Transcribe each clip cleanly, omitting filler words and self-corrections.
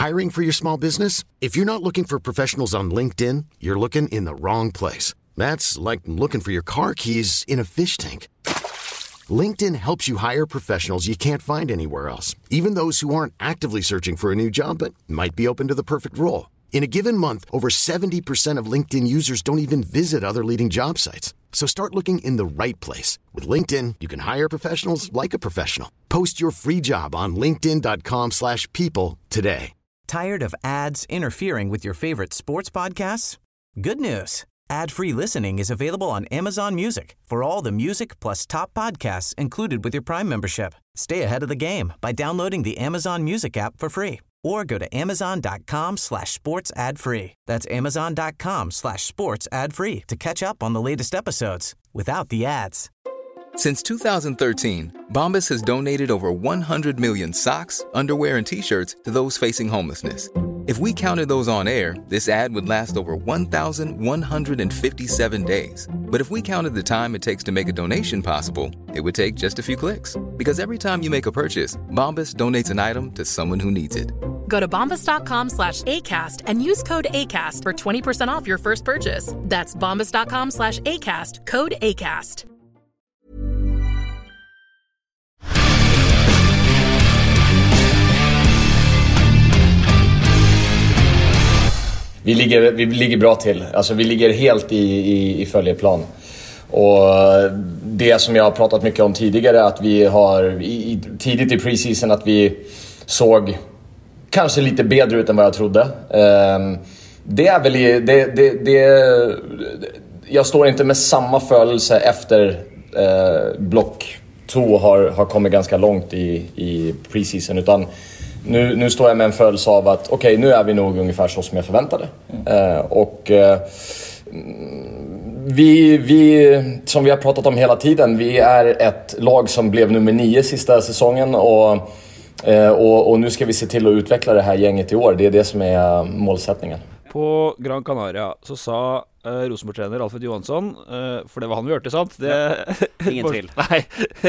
Hiring for your small business? If you're not looking for professionals on LinkedIn, you're looking in the wrong place. That's like looking for your car keys in a fish tank. LinkedIn helps you hire professionals you can't find anywhere else, even those who aren't actively searching for a new job but might be open to the perfect role. In a given month, over 70% of LinkedIn users don't even visit other leading job sites. So start looking in the right place. With LinkedIn, you can hire professionals like a professional. Post your free job on linkedin.com/people today. Tired of ads interfering with your favorite sports podcasts? Good news. Ad-free listening is available on Amazon Music for all the music plus top podcasts included with your Prime membership. Stay ahead of the game by downloading the Amazon Music app for free or go to amazon.com/sports ad-free. That's amazon.com/sports ad-free to catch up on the latest episodes without the ads. Since 2013, Bombas has donated over 100 million socks, underwear, and T-shirts to those facing homelessness. If we counted those on air, this ad would last over 1,157 days. But if we counted the time it takes to make a donation possible, it would take just a few clicks. Because every time you make a purchase, Bombas donates an item to someone who needs it. Go to bombas.com/ACAST and use code ACAST for 20% off your first purchase. That's bombas.com/ACAST, code ACAST. Vi ligger bra till. Alltså vi ligger helt i följeplan. Och det som jag har pratat mycket om tidigare, att vi har tidigt i preseason att vi såg kanske lite bättre ut än vad jag trodde. Det är väl jag står inte med samma följelse efter block 2 har kommit ganska långt i preseason, utan nu står jag med en följelse av att okej, nu är vi nog ungefär så som jag förväntade. Vi som vi har pratat om hela tiden, vi är ett lag som blev nummer 9 sista säsongen och nu ska vi se till att utveckla det här gänget i år. Det är det som är målsättningen. På Gran Canaria så sa Rosenborg-trener Alfred Johansson, for det var han vi hørte, sant? Ingen tvil. Nei,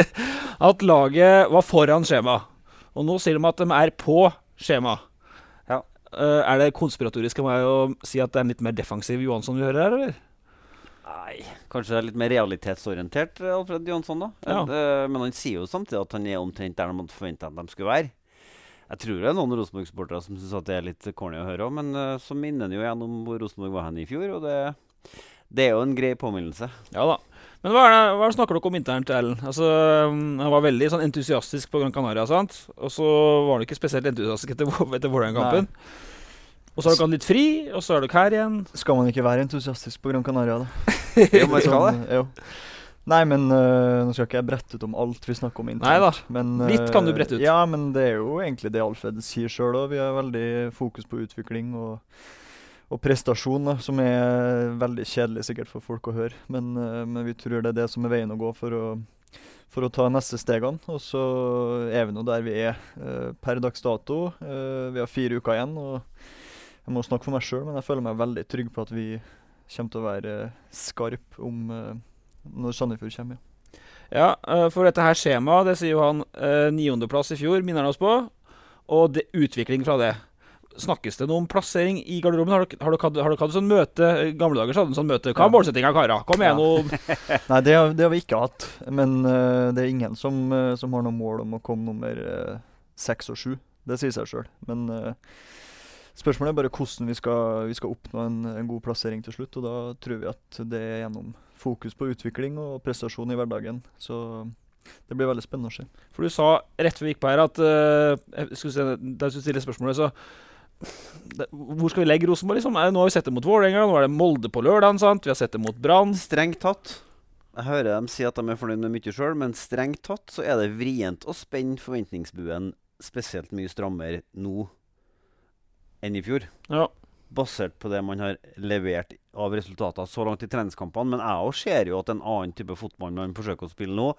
at laget var foran skjema. Og nå sier de at de er på skjema. Ja. Er det konspiratorisk av meg å si at det er en litt mer defensiv Johansson vi hører her, eller? Nei, kanskje det er litt mer realitetsorientert, Alfred Johansson da. Ja. Men han sier jo samtidig at han er omtrent der de hadde forventet at de skulle være. Jeg tror det er noen Rosenborg-sportere som synes at det er litt corny å høre, men så minner han jo igjen om hvor Rosenborg var henne i fjor, og det er jo en grei påminnelse. Ja da. Men hva er det snakker dere om internt, Ellen? Altså, han var veldig sånn entusiastisk på Gran Canaria, sant? Og så var han ikke spesielt entusiastisk etter Vålerenga-kampen. Og så har dere litt fri, og så er dere her igjen. Skal man ikke være entusiastisk på Gran Canaria, da? Jo, man skal det. Jo. Nei, men nå skal ikke jeg brette ut om alt vi snakker om internt. Nei da, men, litt kan du brette ut. Ja, men det er jo egentlig det Alfred sier selv også. Vi har veldig fokus på utvikling og prestasjon, da, som er veldig kjedelig sikkert for folk å høre. Men vi tror det er det som er veien å gå for å ta neste stegene. Og så er vi nå der vi er per dags dato. Vi har 4 uker igjen, og jeg må snakke for meg selv, men jeg føler meg veldig trygg på at vi kommer til å være skarp om når Sandefjord kommer. Ja, for dette her skjemaet, det sier jo han 9. plass i fjor, minner han oss på, og utvikling fra det. Snakkes det noe om plassering i garderoben? Har dere hatt sånn møte, gamle dager så hadde en sånn møte, hva er målsettinga, Kara? Kom igjen nå! Nei, det har vi ikke hatt, men det er ingen som har noe mål om å komme nummer 6 og 7, det sier seg selv, men spørsmålet er bare hvordan vi skal oppnå en god plassering til slutt, og da tror vi at det er gjennom fokus på utvikling og prestasjon i hverdagen, så det blir veldig spennende å se. For du sa rett før vi gikk på her at, da du skulle stille spørsmålet, så hvor skal vi legge Rosenborg liksom? Nå har vi sett det mot Vålerenga, nå er det Molde på lørdagen, sant? Vi har sett det mot Brann. Strengt tatt. Jeg hører dem si at de er fornøyd med mye selv, men strengt tatt så er det vrient å spenne forventningsbuen spesielt mye strammere nå enn i fjor. Ja. Basert på det man har levert av resultater så langt i treningskampene, men jeg også ser jo at en annen type fotball man forsøker å spille nå.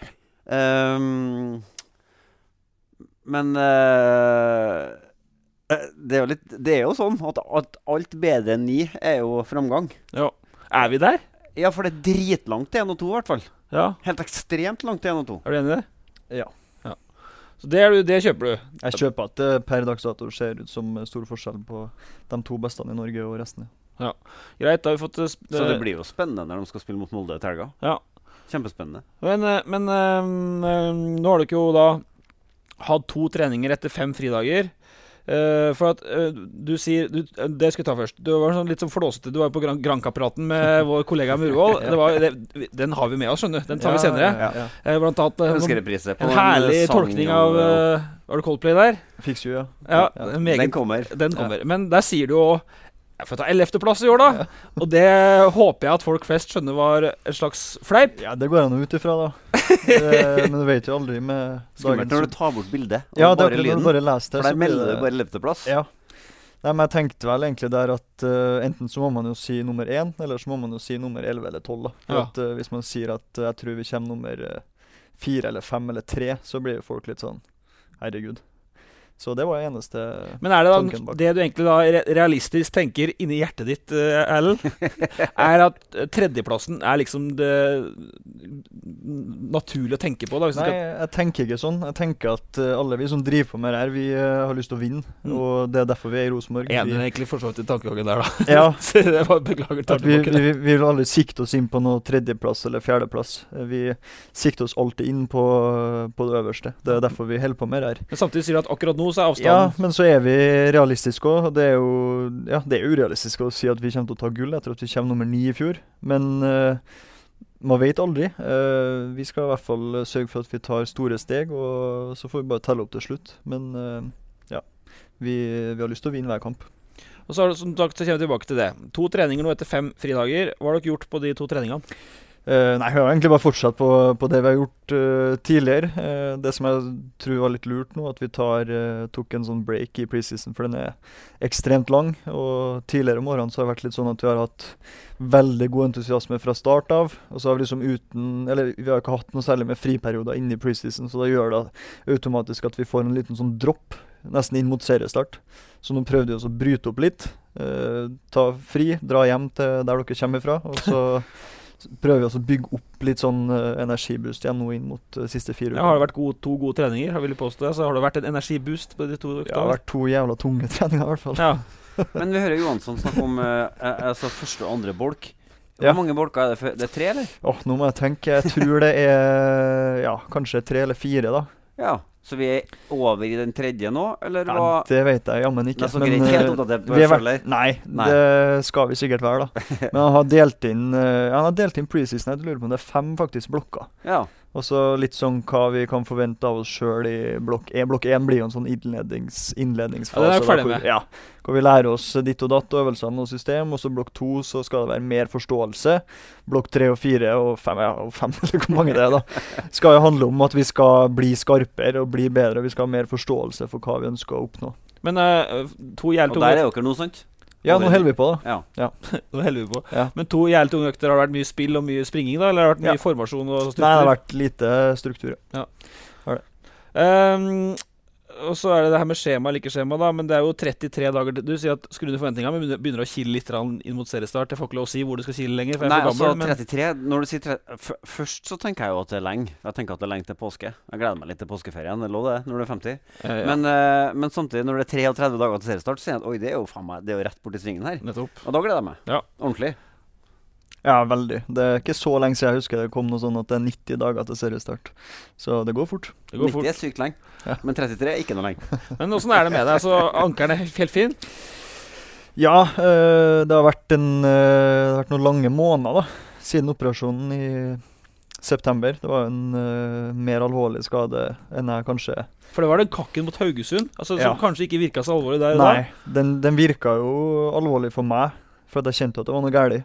Men det er jo sånn at alt bedre enn 9 er jo framgang. Ja. Er vi der? Ja, for det er dritlangt til 1 og 2 i hvert fall. Ja. Helt ekstremt langt til 1 og 2. Er du enig i det? Ja. Så det kjøper du? Jeg kjøper at det per dags dato ser ut som stor forskjell på de 2 beste i Norge og resten. Ja, greit, da har vi fått... Så det blir jo spennende når de skal spille mot Molde til helga. Ja. Kjempespennende. Men nå har du ikke jo da hatt 2 treninger etter 5 fridager. For at du sier det skal jeg ta først. Du var sånn litt sånn flåsete. Du var jo på Granca-praten med vår kollega Murvold. Den har vi med oss, skjønner du. Den tar vi senere. Blant annet en herlig tolkning av var det Coldplay der? Fix you, Den kommer. Men der sier du jo jeg får ta 11. plass i år da. Og det håper jeg at folk flest skjønner var en slags fleip. Ja, det går an ut ifra da. Men du vet jo aldri med skummelt når du tar bort bildet. Ja, det er når du bare leser det. For der melder du bare 11. plass. Ja. Nei, men jeg tenkte vel egentlig der at enten så må man jo si nummer 1, eller så må man jo si nummer 11 eller 12 da. For at hvis man sier at jeg tror vi kommer nummer 4 eller 5 eller 3, så blir jo folk litt sånn, herregud. Så det var det eneste. Men er det da det du egentlig da realistisk tenker inni hjertet ditt, Erlend, er at 3.-plassen er liksom det naturlig å tenke på da? Nei, jeg tenker ikke sånn. Jeg tenker at alle vi som driver på med det her, vi har lyst til å vinne, og det er derfor vi er i Rosenborg. Enig egentlig forstått i tankegangen der da. Ja, det var beklager at vi vil aldri sikte oss inn på noe 3.-plass eller 4.-plass. Vi sikter oss alltid inn på det øverste. Det er derfor vi holder på med det her. Men samtidig sier du at akkurat nå så er avstanden. Ja, men så er vi realistiske også, og det er jo urealistisk å si at vi kommer til å ta gull etter at vi kommer nummer 9 i fjor, men man vet aldri. Vi skal i hvert fall sørge for at vi tar store steg, og så får vi bare telle opp til slutt, men vi har lyst til å vinne hver kamp. Og så har du, som sagt, så kommer vi tilbake til det. 2 treninger nå etter 5 fridager. Hva har dere gjort på de 2 treningene? Nei, vi har egentlig bare fortsatt på det vi har gjort tidligere. Det som jeg tror var litt lurt nå, at vi tok en sånn break i preseason, for den er ekstremt lang. Og tidligere om årene så har det vært litt sånn at vi har hatt veldig god entusiasme fra start av. Og så har vi liksom vi har ikke hatt noe særlig med friperioder inne i preseason, så da gjør det automatisk at vi får en liten sånn dropp, nesten inn mot seriestart. Så nå prøvde vi også å bryte opp litt, ta fri, dra hjem til der dere kommer fra, og så prøver vi også å bygge opp litt sånn energiboost igjen nå inn mot siste 4 uker. Ja, har det vært 2 gode treninger, har vi påstå. Så har det vært en energiboost på de 2 ukene? Ja, det har vært 2 jævla tunge treninger i hvert fall. Ja. Men vi hører Johansson snakke om første og andre bolk. Hvor mange bolker er det? Det er 3, eller? Nå må jeg tenke. Jeg tror det er kanskje 3 eller 4 da. Ja, så vi er over i den 3. nå, eller hva? Ja, det vet jeg jammen ikke. Men ikke helt oppdatert på selv, nei, det skal vi sikkert være da. Men han har delt inn preseason, jeg lurer på om det er 5 faktisk blokker. Ja. Og så litt sånn hva vi kan forvente av oss selv i blokk 1. Blokk 1 blir jo en sånn innledningsfase. Ja, det er jeg ferdig med. Ja, hvor vi lærer oss ditt og datt, øvelsene og system, og så blokk 2 så skal det være mer forståelse. Blokk 3 og 4 og 5, eller hvor mange det er da, skal jo handle om at vi skal bli skarpere og bli bedre, vi skal ha mer forståelse for hva vi ønsker å oppnå. Men 2 jævlig Og der er jo ikke noe sånt? Ja, nå holder vi på da. Ja. Nå holder vi på. Ja. Men 2 jævlig tunge økter, har det vært mye spill og mye springing da, eller har det vært mye formasjon og struktur? Nei, det har vært lite struktur. Ja. Har det. Og så er det her med skjema eller ikke skjema da, men det er jo 33 dager. Du sier at skru ned forventninger, men begynner å kile litt inn mot seriestart. Jeg får ikke lov å si hvor du skal kile lenger, for jeg er for gammel. Nei, altså 33, når du sier først så tenker jeg jo at det er lenge. Jeg tenker at det er lenge til påske. Jeg gleder meg litt til påskeferien, det lå det, når du er 50. Ja. Men samtidig, når det er 33 dager til seriestart, så sier jeg at oi, det er jo faen meg, det er jo rett bort i svingen her. Nettopp. Og da gleder jeg meg. Ja. Ordentlig. Ja, veldig. Det er ikke så lenge siden jeg husker det kom noe sånn at det er 90 dager til seriestart. Så det går fort. 90 er sykt lenge, men 33 er ikke noe lenge. Men hvordan er det med deg? Så ankeren er helt fin? Ja, det har vært noen lange måneder da, siden operasjonen i september. Det var en mer alvorlig skade enn jeg kanskje... For det var den kakken mot Haugesund, altså, som kanskje ikke virket så alvorlig der? Nei, den virket jo alvorlig for meg, for at jeg kjente at det var noe gærlig.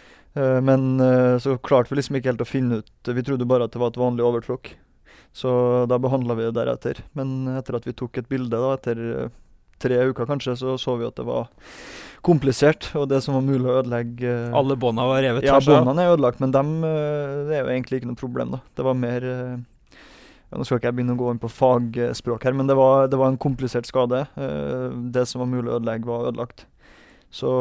Men så klarte vi liksom ikke helt å finne ut. Vi trodde bare at det var et vanlig overtråkk. Så da behandlet vi det deretter. Men etter at vi tok et bilde da, etter 3 uker kanskje, så vi at det var komplisert. Og det som var mulig å ødelegge... Alle båndene var revet? Ja, båndene er ødelagt, men det er jo egentlig ikke noe problem da. Det var mer... nå skal ikke jeg begynne å gå inn på fagspråk her, men det var en komplisert skade. Det som var mulig å ødelegge var ødelagt. Så...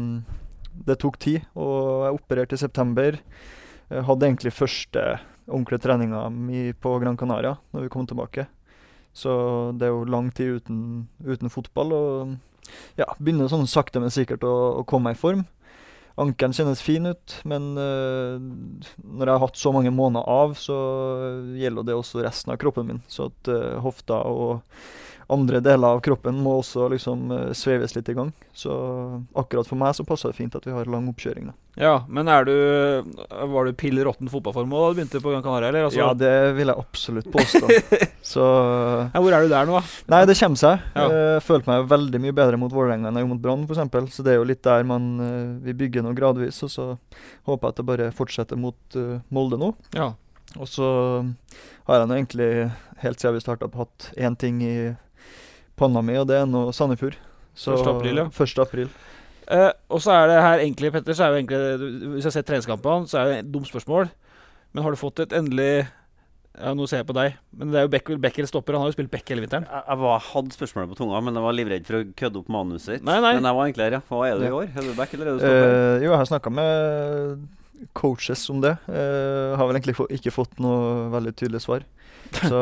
det tok tid, og jeg opererte i september. Jeg hadde egentlig første ordentlige treninga mi på Gran Canaria når vi kom tilbake. Så det jo lang tid uten fotball, og ja, begynner sånn sakte, men sikkert å komme meg i form. Ankelen kjennes fin ut, men når jeg har hatt så mange måneder av, så gjelder det også resten av kroppen min. Så at hofta og andre deler av kroppen må også liksom sveves litt i gang. Så akkurat for meg så passer det fint at vi har lang oppkjøring da. Ja, men var du pill råtten fotballform da du begynte på Gran Canaria, eller? Altså? Ja, det vil jeg absolutt påstå. Så ja, hvor du der nå da? Nei, det kommer seg. Ja. Jeg følte meg veldig mye bedre mot Vålerenga enn jeg gjorde mot Brann, for eksempel. Så det jo litt der vi bygger noe gradvis, og så håper jeg at det bare fortsetter mot Molde nå. Ja. Og så har jeg nå egentlig, helt siden vi startet, hatt én ting i panna mi, og det nå Sandefjord. 1. april, ja. 1. april. Og så det her egentlig, Petter, så jo egentlig, hvis jeg ser treningskampene, så det et dumt spørsmål. Men har du fått et endelig, ja, nå ser jeg på deg, men det jo Beckel stopper, han har jo spilt Beck hele vinteren. Jeg hadde spørsmålet på tunga, men jeg var livredd for å kødde opp manuset sitt. Nei. Men jeg var egentlig her, ja. Hva du i år? Er du Beck, eller du stopper? Jo, jeg har snakket med coaches om det. Har vel egentlig ikke fått noe veldig tydelig svar. Så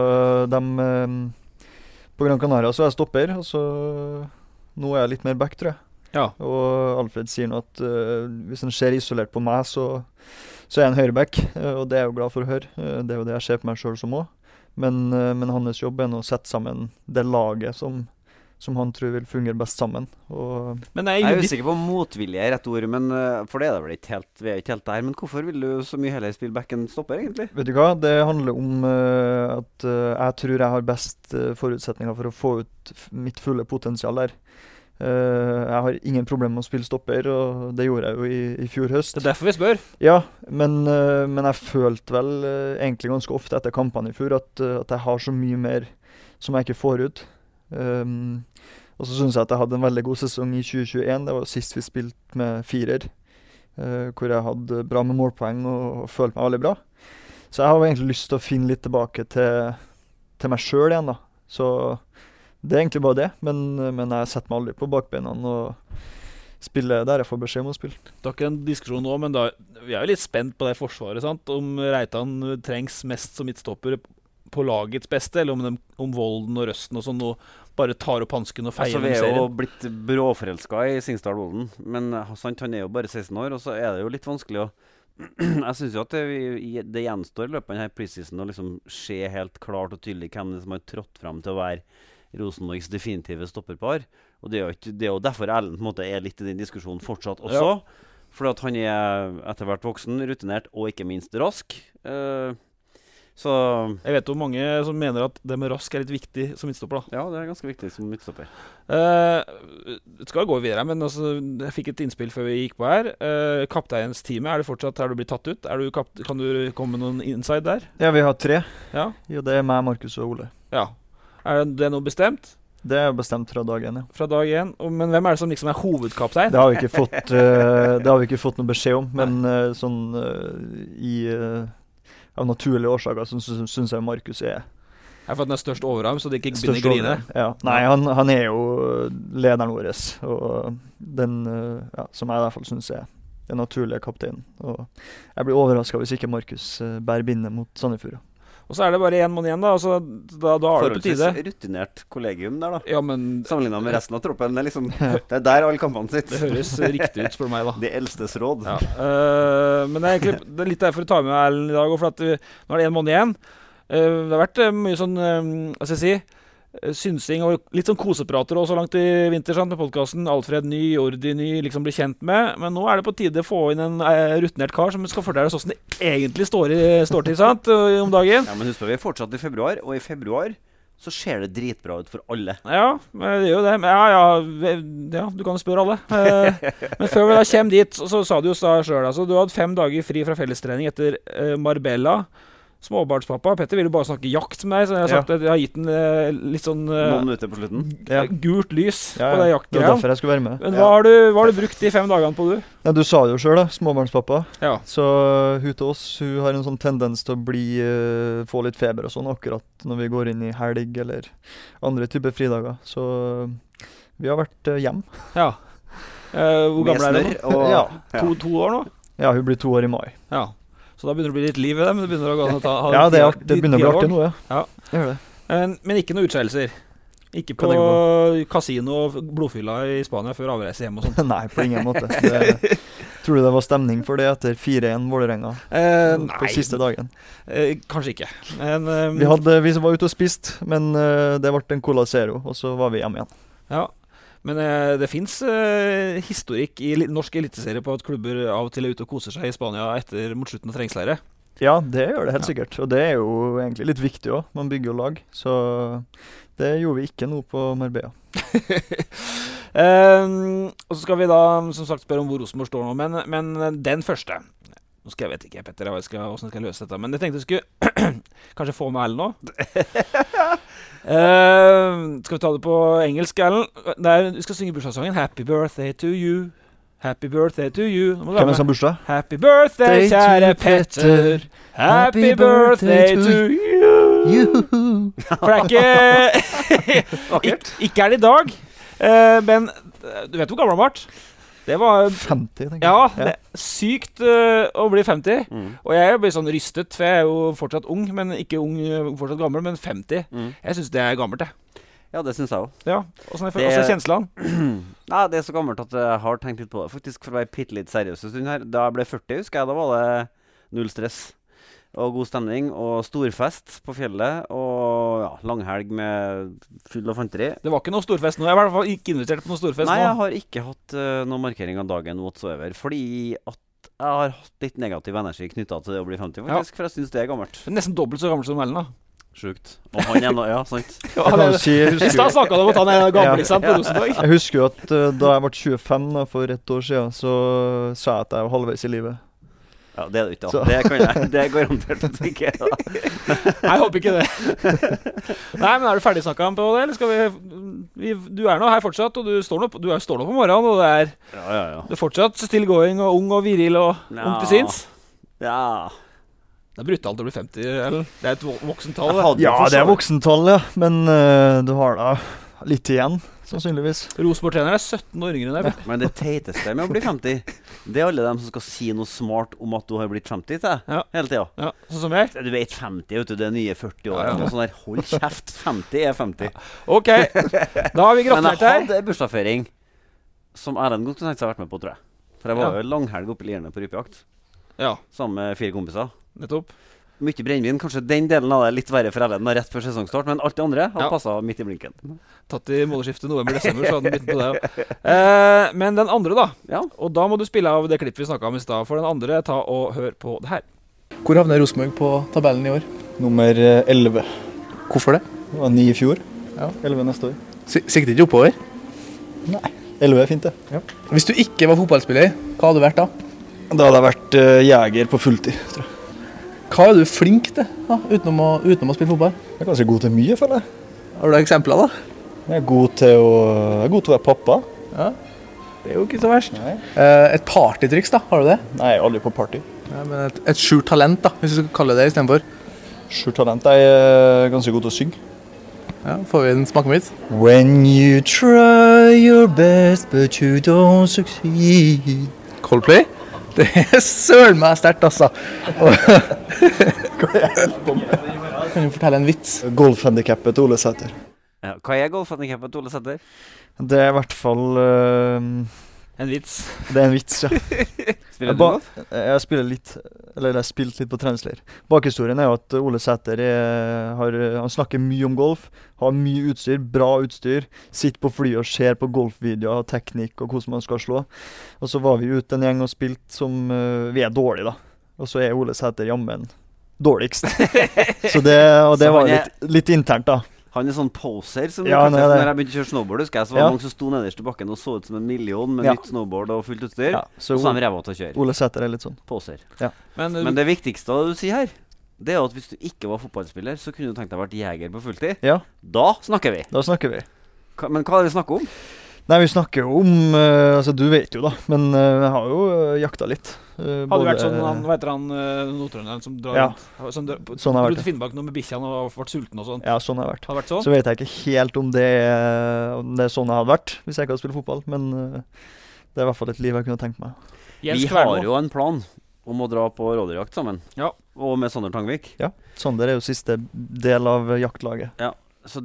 på Gran Canaria så jeg stopper, og så nå jeg litt mer back, tror jeg. Ja. Og Alfred sier nå at hvis han ser isolert på meg, så jeg en høyreback, og det jeg jo glad for å høre. Det jo det jeg ser på meg selv som også. Men hans jobb nå å sette sammen det laget som han tror vil fungere best sammen. Men jeg usikker på motvilje rett ord, men, for det vel ikke helt, vi ikke helt der. Men hvorfor vil du så mye heller spille back enn stopper, egentlig? Vet du hva? Det handler om at jeg tror jeg har best forutsetninger for å få ut mitt fulle potensial der. Jeg har ingen problem med å spille stopper, og det gjorde jeg jo i fjor høst. Det derfor vi spør. Ja, men jeg følte vel egentlig ganske ofte etter kampene i fjor at jeg har så mye mer som jeg ikke får ut. Og så synes jeg at jeg hadde en veldig god sesong i 2021. Det var sist vi spilte med 4, hvor jeg hadde bra med målpoeng og følte meg veldig bra. Så jeg har egentlig lyst til å finne litt tilbake til meg selv igjen da. Så det egentlig bare det, men jeg setter meg aldri på bakbeina og spiller der jeg får beskjed om å spille. Det er ikke en diskusjon nå, men vi jo litt spent på det forsvaret, sant? Om Reitan trengs mest som midtstopper på lagets beste, eller om Volden og Røsten og sånn nå bare tar opp hansken og feier om serien. Vi jo blitt bråforelsket i Singsdal Volden, men sant, han jo bare 16 år, og så det jo litt vanskelig å jeg synes jo at det gjenstår i løpet av denne preseason å liksom se helt klart og tydelig hvem det som har trådt frem til å være Rosenborgs definitive stopperpar. Og det jo derfor Erlend på en måte litt i den diskusjonen fortsatt også. Ja. Fordi at han etter hvert voksen, rutinert og ikke minst rask. Så jeg vet jo mange som mener at det med rask litt viktig som midtstopper da. Ja, det ganske viktig som midtstopper. Skal gå videre, men altså, jeg fikk et innspill før vi gikk på her. Kapteinens team, det fortsatt, du blitt tatt ut? Kan du komme med noen inside der? Ja, vi har 3. Ja. Jo, det meg, Markus og Ole. Ja. Det noe bestemt? Det bestemt fra dag 1, ja. Fra dag 1, men hvem det som liksom hovedkaptein? Det har vi ikke fått noe beskjed om, men sånn av naturlige årsaker synes jeg Markus Jeg har fått den størst overarm, så det ikke begynner å grine. Ja. Nei, han jo lederen vår, og den som jeg i hvert fall synes den naturlige kapteinen. Og jeg blir overrasket hvis ikke Markus bærer bindet mot Sandefjord. Og så det bare 1 mann igjen da, altså, da det på tide. Rutinert kollegium der da. Ja, men sammenlignet med resten av troppen, det liksom, det der alle kampene sitt. Det høres riktig ut, spør meg da. De eldstes råd. Ja. Men det egentlig litt derfor å ta med Erlend i dag, for at nå det 1 måned igjen. Det har vært mye sånn, hva skal jeg si, synsing og litt sånn koseprater også langt i vinter, sant, med podcasten. Alfred ny, Jordi ny, liksom bli kjent med. Men nå det på tide å få inn en rutinert kar som skal fortelle oss hvordan det egentlig står til, sant, om dagen. Ja, men husk på, vi fortsatt i februar, og i februar så ser det dritbra ut for alle. Ja, det jo det. Ja, du kan spørre alle. Men før vi da kommer dit, så sa du jo selv, altså, du hadde 5 dager fri fra fellestrening etter Marbella. Småbarnspappa. Petter vil jo bare snakke jakt med deg, så jeg har sagt at jeg har gitt den litt sånn noen minutter på slutten. Gult lys på det jaktgreia. Det derfor jeg skulle være med. Men hva har du brukt de 5 dagene på, du? Ja, du sa det jo selv da, småbarnspappa. Ja. Så hun til oss, hun har en sånn tendens til å få litt feber og sånn, akkurat når vi går inn i helg eller andre typer fridager. Så vi har vært hjem. Ja. Hvor gammel du nå? Ja. 2 år nå? Ja, hun blir 2 år i mai. Ja. Så da begynner det å bli litt liv i det, men det begynner å gå an å ta ja, det begynner å bli artig nå, ja. Gjør det. Men ikke noen utskeielser. Ikke på kasino og blodfylla i Spania før avreise hjem og sånt. Nei, på ingen måte. Tror du det var stemning for det etter 4-1 Vålerenga på siste dagen? Kanskje ikke. Men, vi var ute og spist, men det ble en Cola Zero, og så var vi hjemme igjen. Ja, men det finnes historikk i norsk eliteserie på at klubber av og til er ute og koser seg i Spania mot slutten av treningsleiret. Ja, det gjør det helt sikkert, og det er jo egentlig litt viktig også. Man bygger jo lag, så det gjorde vi ikke noe på Marbella. Og så skal vi da, som sagt, spørre om hvor Rosenborg står nå, men den første. Nå skal jeg vet ikke, Petter, hvordan jeg skal løse dette, men jeg tenkte jeg skulle kanskje få med Ellen nå. Skal vi ta det på engelsk, Ellen? Vi skal synge bursdagssangen Happy Birthday to You. Happy birthday to you. Hvem som har bursdag? Happy birthday, kjære Petter. Happy birthday to you. For det ikke det i dag. Men du vet hvor gammel han ble? Det var 50, tenker jeg. Ja, det er sykt å bli 50. Og jeg blir sånn rystet, for jeg er jo fortsatt ung, men ikke ung, fortsatt gammel, men 50. Jeg synes det er gammelt, det. Ja, det synes jeg også. Ja, hvordan er kjenslene? Nei, det er så gammelt at jeg har tenkt litt på det. Faktisk, for å være litt seriøs en stund her. Da jeg ble 40, husker jeg, da var det null stress. Og god stemning, og storfest på fjellet, og ja, langhelg med full av fanteri. Det var ikke noe storfest nå? Jeg var i hvert fall ikke invitert på noe storfest nå. Nei, jeg har ikke hatt noen markering av dagen whatsoever, fordi at jeg har hatt litt negativ energi knyttet til det å bli 50, faktisk, for jeg synes det er gammelt. Nesten dobbelt så gammelt som Ellen, da. Sjukt. Og han er ja, sant. I stad snakket du om at han er gammel, ikke sant, på Rosenborg. Jeg husker jo at da jeg ble 25 da, for et år siden, så sa jeg at jeg var halvveis i livet. Ja, det er det ikke da. Det kan jeg. Det er garantert at det ikke er da. Jeg håper ikke det. Nei, men er du ferdig snakket på det, eller skal vi du er nå her fortsatt, og du står nå på morgenen, og det er du er fortsatt still going, og ung og viril, og ung til sinns. Ja. Det er brutalt å bli 50, eller? Det er et voksentall. Ja, det er voksentall, ja. Men du har da litt igjen, sannsynligvis. Rosenborg-trener er 17 år yngre enn deg. Men det teiteste med å bli 50, det er alle dem som skal si noe smart om at du har blitt 50 til hele tiden. Ja, sånn som jeg. Du vet 50, vet du, det er nye 40 år. Og sånn der, hold kjeft, 50 er 50. Ok, da har vi gratulert her. Men jeg hadde bursdagsfeiring som Erlend godt kunne tenkt seg å vært med på, tror jeg. For jeg var jo langhelg oppe i Lierne på rypejakt. Ja. Sammen med 4 kompiser. Nettopp. Mye brennvin, kanskje den delen av det er litt verre for Ellen rett før sesongstart, men alt det andre har passet midt i blinken. Tatt i måleskiftet november-desember, så hadde den begynt på det. Men den andre da, og da må du spille av det klippet vi snakket om i sted, for den andre, ta og hør på det her. Hvor havner Rosenborg på tabellen i år? Nummer 11. Hvorfor det? Det var 9 i fjor, 11 neste år. Sikter ikke oppover? Nei, 11 er fint det. Ja. Hvis du ikke var fotballspiller, hva hadde du vært da? Da hadde jeg vært jeger på fulltid, tror jeg. Hva er du flink til, da, utenom å spille fotball? Jeg er kanskje god til mye, føler jeg. Har du eksempler, da? Jeg er god til å være pappa. Ja, det er jo ikke så verst. Et partytriks, da, har du det? Nei, jeg er aldri på party. Ja, men et skjult talent, da, hvis du skal kalle det i stedet for. Skjult talent, jeg er ganske god til å synge. Ja, får vi en smakebit? When you try your best, but you don't succeed. Coldplay? Det er søren meg sterkt, altså. Kan du fortelle en vits? Golfhandikappet til Ole Sæter. Ja, hva er golfhandikappet til Ole Sæter? Det er i hvert fall en vits. Det er en vits, ja. Spiller du golf? Jeg spiller litt, eller jeg har spilt litt på treningsleir. Bakhistorien er jo at Ole Sæter han snakker mye om golf, har mye utstyr, bra utstyr, sitter på fly og ser på golfvideoer, teknikk og hvordan man skal slå. Og så var vi ute en gjeng og spilt som vi er dårlige da. Og så er Ole Sæter jammen dårligst. Så det var litt internt da. Han er sånn poser som når jeg begynte å kjøre snowboard, husker jeg, så var det mange som sto nederst i bakken og så ut som en million med nytt snowboard og fullt utstyr, og så er de ræva til å kjøre. Ole Sæter er litt sånn. Poser. Ja. Men det viktigste du sier her, det er at hvis du ikke var fotballspiller, så kunne du tenkt deg å være jeger på fulltid. Ja. Da snakker vi. Men hva er det vi snakker om? Nei, vi snakker jo om, altså du vet jo da, men jeg har jo jakta litt. Hadde du vært sånn, hva heter han, Nordtrønderen som drar sånn har vært til Finnmark nå med bikkjene og vært sulten og sånn? Ja, sånn har jeg vært. Har det vært sånn? Så vet jeg ikke helt om det er sånn jeg hadde vært, hvis jeg ikke hadde spilt fotball, men det er i hvert fall et liv jeg kunne tenkt meg. Vi har jo en plan om å dra på rådyrjakt sammen. Ja. Og med Sander Tangvik. Ja, Sander er jo siste del av jaktlaget. Ja, Så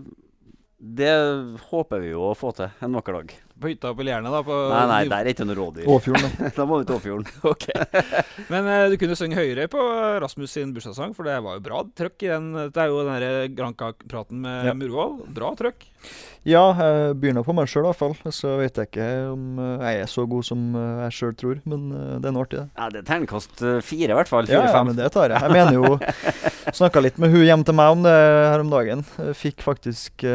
det håper vi jo å få til en vakker dag. På hytta på Lierne da? Nei, der ikke noe rådyr. Åfjorden, da. Da må vi til Åfjorden. Ok. Men du kunne synge høyere på Rasmus sin bursdagssang, for det var jo bra trøkk i den. Det jo den der Granka-praten med Murvold. Bra trøkk. Ja, jeg begynner på meg selv i hvert fall. Så vet jeg ikke om jeg så god som jeg selv tror, men det noe artig det. Ja, det terningkast 4 i hvert fall. 4-5. Ja, men det tar jeg. Jeg mener jo, snakket litt med hun hjem til meg om det her om dagen. Jeg fikk faktisk...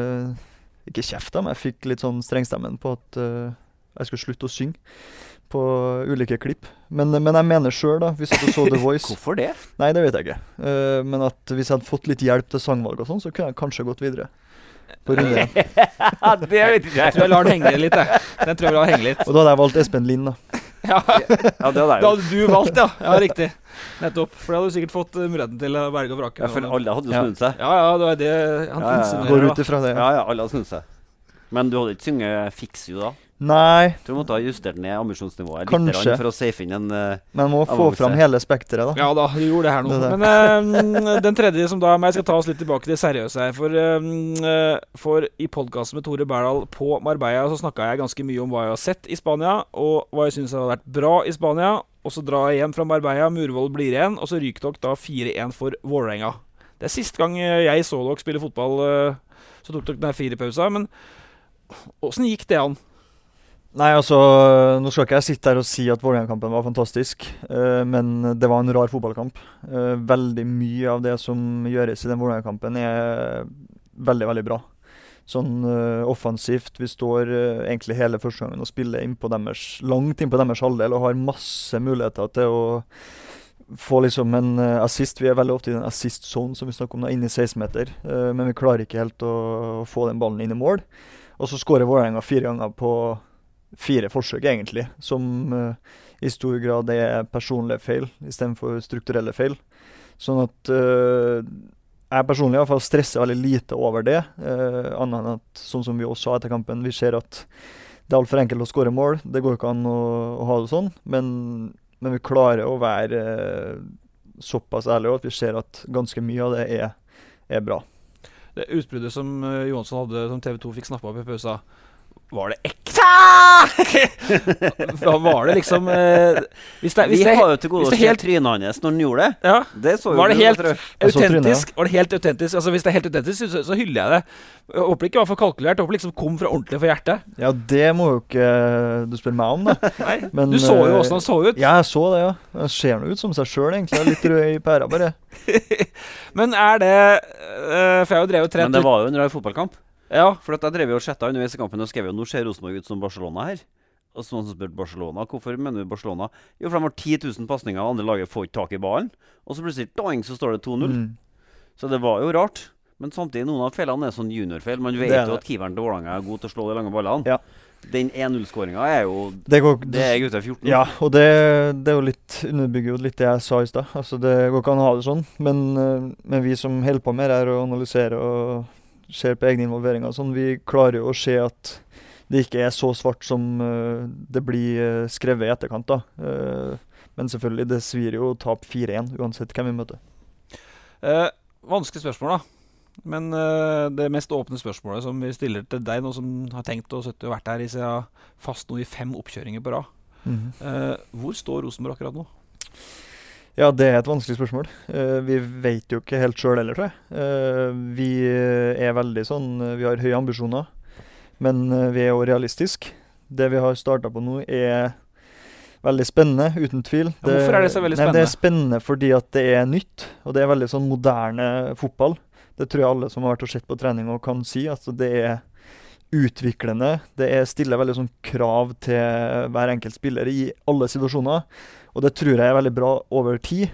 ikke kjeft da, men jeg fikk litt sånn strengstemmen på at jeg skulle slutte å synge på ulike klipp. Men jeg mener selv da, hvis jeg så The Voice... Hvorfor det? Nei, det vet jeg ikke. Men at hvis jeg hadde fått litt hjelp til sangvalg og sånn, så kunne jeg kanskje gått videre. På runde 1. Det vet ikke jeg. Jeg tror jeg lar den henge litt, jeg. Den tror jeg lar henge litt. Og da hadde jeg valgt Espen Lind da. Ja, Ja, det da hadde du valgt, ja. Ja, riktig. Nettopp. For da hadde du sikkert fått muligheten til å berge og vrake. Ja, for alle hadde jo snudd seg. Ja, det var det han insinuerer. Går ut ifra det. Ja, alle hadde snudd seg. Men du hadde ikke synget Fix You da? Nei. Jeg tror du måtte ha justert ned ambisjonsnivået Kanskje. litt for å safe inn en Men må få fram hele spekteret da. Ja da, du gjorde det her nå. Men den tredje som da jeg skal ta oss litt tilbake til seriøse her. For i podcasten med Tore Berdal på Marbella så snakket jeg ganske mye om hva jeg har sett i Spania, og hva jeg synes har vært bra i Spania. Og så drar jeg hjem fra Marbella, Murvold blir igjen, og så ryker dere da 4-1 for Vålerenga. Det siste gang jeg så dere spille fotball, så tok dere den her 4-pausa, men hvordan gikk det an? Nei, altså, nå skal ikke jeg sitte her og si at Vålerenga-kampen var fantastisk, men det var en rar fotballkamp. Veldig mye av det som gjøres i den Vålerenga-kampen veldig, veldig bra. Sånn offensivt, vi står egentlig hele første gangen og spiller langt inn på deres halvdel og har masse muligheter til å få liksom en assist. Vi veldig ofte i den assist zone som vi snakker om da, inn i 16 meter, men vi klarer ikke helt å få den ballen inn i mål. Og så skårer Vålerenga 4 ganger på 4 forsøk egentlig, som i stor grad personlige feil i stedet for strukturelle feil. Sånn at jeg personlig i hvert fall stresser veldig lite over det, annet enn at, sånn som vi også sa etter kampen, vi ser at det alt for enkelt å skåre mål, det går ikke an å ha det sånn, men vi klarer å være såpass ærlige, at vi ser at ganske mye av det er bra. Det utbruddet som Johansson hadde, som TV 2 fikk snappet opp i pausa, var det ekte? Da var det liksom Vi har jo til gode å se trynet hans når han gjorde det. Ja. Det så jo var det helt autentisk? Var det helt autentisk? Altså hvis det er helt autentisk, så hyller jeg det. Jeg håper det ikke var for kalkulert. Jeg håper det liksom kom fra ordentlig for hjertet. Ja, det må jo ikke du spørre meg om da. Nei, men, du så jo hvordan han så ut. Ja, jeg så det, ja. Han ser noe ut som seg selv egentlig. Litt rød i pæra bare. Men det for jeg har jo drevet 30. Men det var jo en rar fotballkamp. Ja, for at jeg drev jo og chatta underveis i kampen og skrev jo nå ser Rosenborg ut som Barcelona her. Og så noen som spurte Barcelona. Hvorfor mener du Barcelona? Jo, for de har 10 000 passninger, og andre laget får ikke tak i ballen. Og så plutselig, doing, så står det 2-0. Så det var jo rart. Men samtidig, noen av feilene sånn juniorfeil. Man vet jo at keeperen til Vålerenga er god til å slå de lange ballene. Ja. Den 1-0-skåringen jo det er gutter 14. Ja, og det er jo litt underbygger jo litt det jeg sa i sted. Altså, det går ikke an å ha det sånn. Men vi som holder på med det her og analyserer og ser på egne involveringer sånn, vi klarer jo å se at det ikke er så svart som det blir skrevet i etterkant da. Men selvfølgelig, det svir jo å tape 4-1 uansett hvem vi møter. Vanskelig spørsmål da. Men det mest åpne spørsmålet som vi stiller til deg, nå som har tenkt og vært her i seg fast nå i 5 oppkjøringer på rad. Hvor står Rosenborg akkurat nå? Ja, det er et vanskelig spørsmål. Vi vet jo ikke helt selv heller, tror jeg. Vi veldig sånn, vi har høye ambisjoner, men vi jo realistiske. Det vi har startet på nå veldig spennende, uten tvil. Ja, hvorfor det så veldig spennende? Nei, det spennende fordi at det nytt, og det veldig sånn moderne fotball. Det tror jeg alle som har vært og sett på trening og kan si, altså det utviklende. Det stiller veldig sånn krav til hver enkelt spiller i alle situasjoner. Og det tror jeg veldig bra over tid.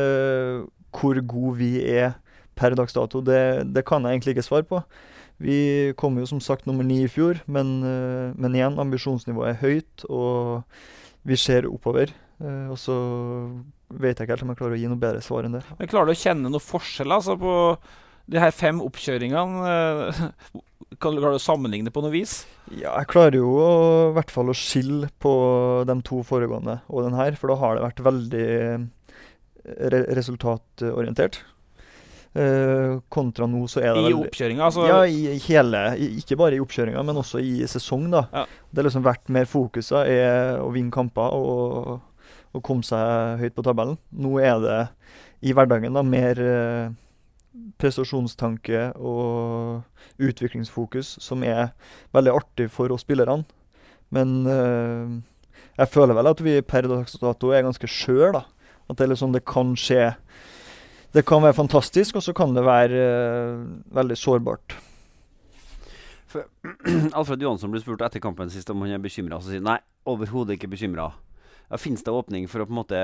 Hvor god vi per dags dato, det kan jeg egentlig ikke svare på. Vi kom jo som sagt nummer 9 i fjor, men igjen, ambisjonsnivået høyt, og vi ser oppover. Og så vet jeg ikke helt om jeg klarer å gi noe bedre svar enn det. Men klarer du å kjenne noe forskjell altså, på de her 5 oppkjøringene? Klarer du å sammenligne på noe vis? Ja, jeg klarer jo i hvert fall å skille på de 2 foregående og den her, for da har det vært veldig resultatorientert. Kontra nå så er det I oppkjøringen, altså? Ja, ikke bare i oppkjøringen, men også i sesong da. Ja. Det har liksom vært mer fokuset er å vinne kamper og komme seg høyt på tabellen. Nå er det i hverdagen da mer prestasjonstanke og utviklingsfokus som er veldig artig for oss spillerne. Men jeg føler vel at vi per dags dato er ganske skjør da. At det er liksom, det kan skje. Det kan være fantastisk, og så kan det være veldig sårbart. For Alfred Johansson ble spurt etter kampen sist om han er bekymret, og så sier nei, overhodet ikke bekymret. Ja, finnes det åpning for å på en måte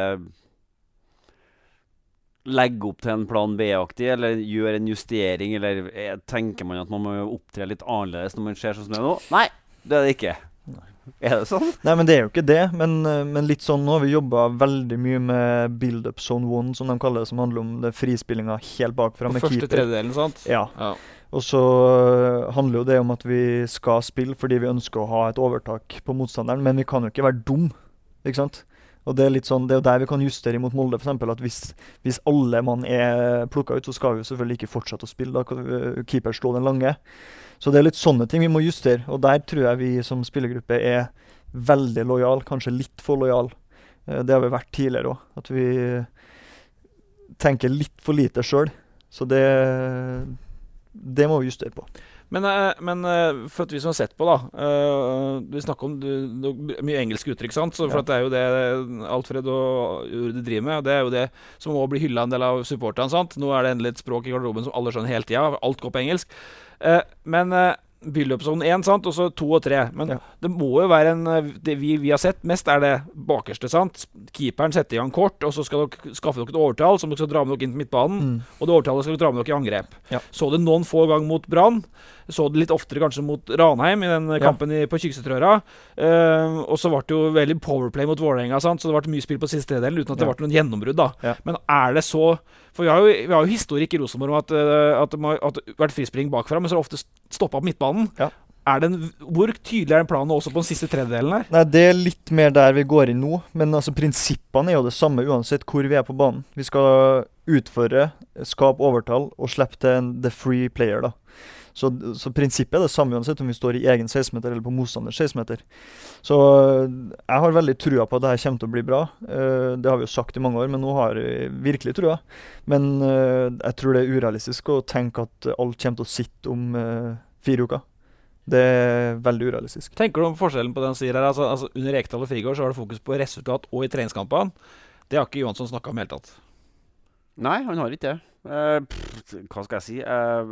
legge opp til en plan B-aktig, eller gjøre en justering, eller tenker man at man må opptre litt annerledes når man ser sånn som det nå? Nei, det er det ikke. Er det sånn? Nei, men det er jo ikke det, men litt sånn nå. Vi jobbet veldig mye med build-up zone 1, som de kaller det, som handler om det frispillinga helt bakfra med keeper. Første tredjedelen, sant? Ja. Og så handler jo det om at vi skal spille fordi vi ønsker å ha et overtak på motstanderen, men vi kan jo ikke være dum, ikke sant? Og det er litt sånn, det er jo der vi kan justere imot Molde, for eksempel, at hvis alle mann er plukket ut, så skal vi jo selvfølgelig ikke fortsette å spille, da kan keeper slå den lange. Så det er litt sånne ting vi må justere, og der tror jeg vi som spillergruppe er veldig lojal, kanskje litt for lojal. Det har vi vært tidligere også, at vi tenker litt for lite selv, så det må vi justere på. Men for at vi som har sett på da, vi snakker om mye engelske uttrykk, sant? Så for at det er jo det Alfred og Jorde driver med, og det er jo det som må bli hyllet en del av supporterne, sant? Nå er det endelig et språk i garderoben som alle skjønner hele tiden, alt går på engelsk. Men build-up zone 1, sant? Og så 2 og 3. Men det må jo være det vi har sett mest er det bakerste, sant? Keeperen setter i gang kort, og så skal dere skaffe dere et overtall som dere skal dra med dere inn på midtbanen, og det overtallet skal dere dra med dere i angrep. Så det noen få gang mot Brann, så det litt oftere kanskje mot Ranheim i den kampen på Kyrksæterøra, og så ble det jo veldig powerplay mot Vålerenga, sant? Så det ble mye spill på siste tredjedelen uten at det ble noen gjennombrudd da. Men er det så, for vi har jo historikk i Rosenborg om at det har vært frispring bakfra, men så er det ofte stoppet på midtbanen. Hvor tydelig er den planen også på den siste tredjedelen her? Nei, det er litt mer der vi går inn nå, men altså prinsippene er jo det samme uansett hvor vi er på banen. Vi skal utføre, skape overtall og slippe til the free player da. Så prinsippet er det samme uansett om vi står i egen 16-meter eller på motstanders 16-meter. Så jeg har veldig trua på at dette kommer til å bli bra. Det har vi jo sagt i mange år, men nå har jeg virkelig trua. Men jeg tror det er urealistisk å tenke at alt kommer til å sitte om 4 uker. Det er veldig urealistisk. Tenker du om forskjellen på den sier her? Altså under Rekdal og Frigård så var det fokus på resultat og i treningskampene. Det har ikke Johansson snakket om helt tatt. Nei, han har ikke det. Hva skal jeg si?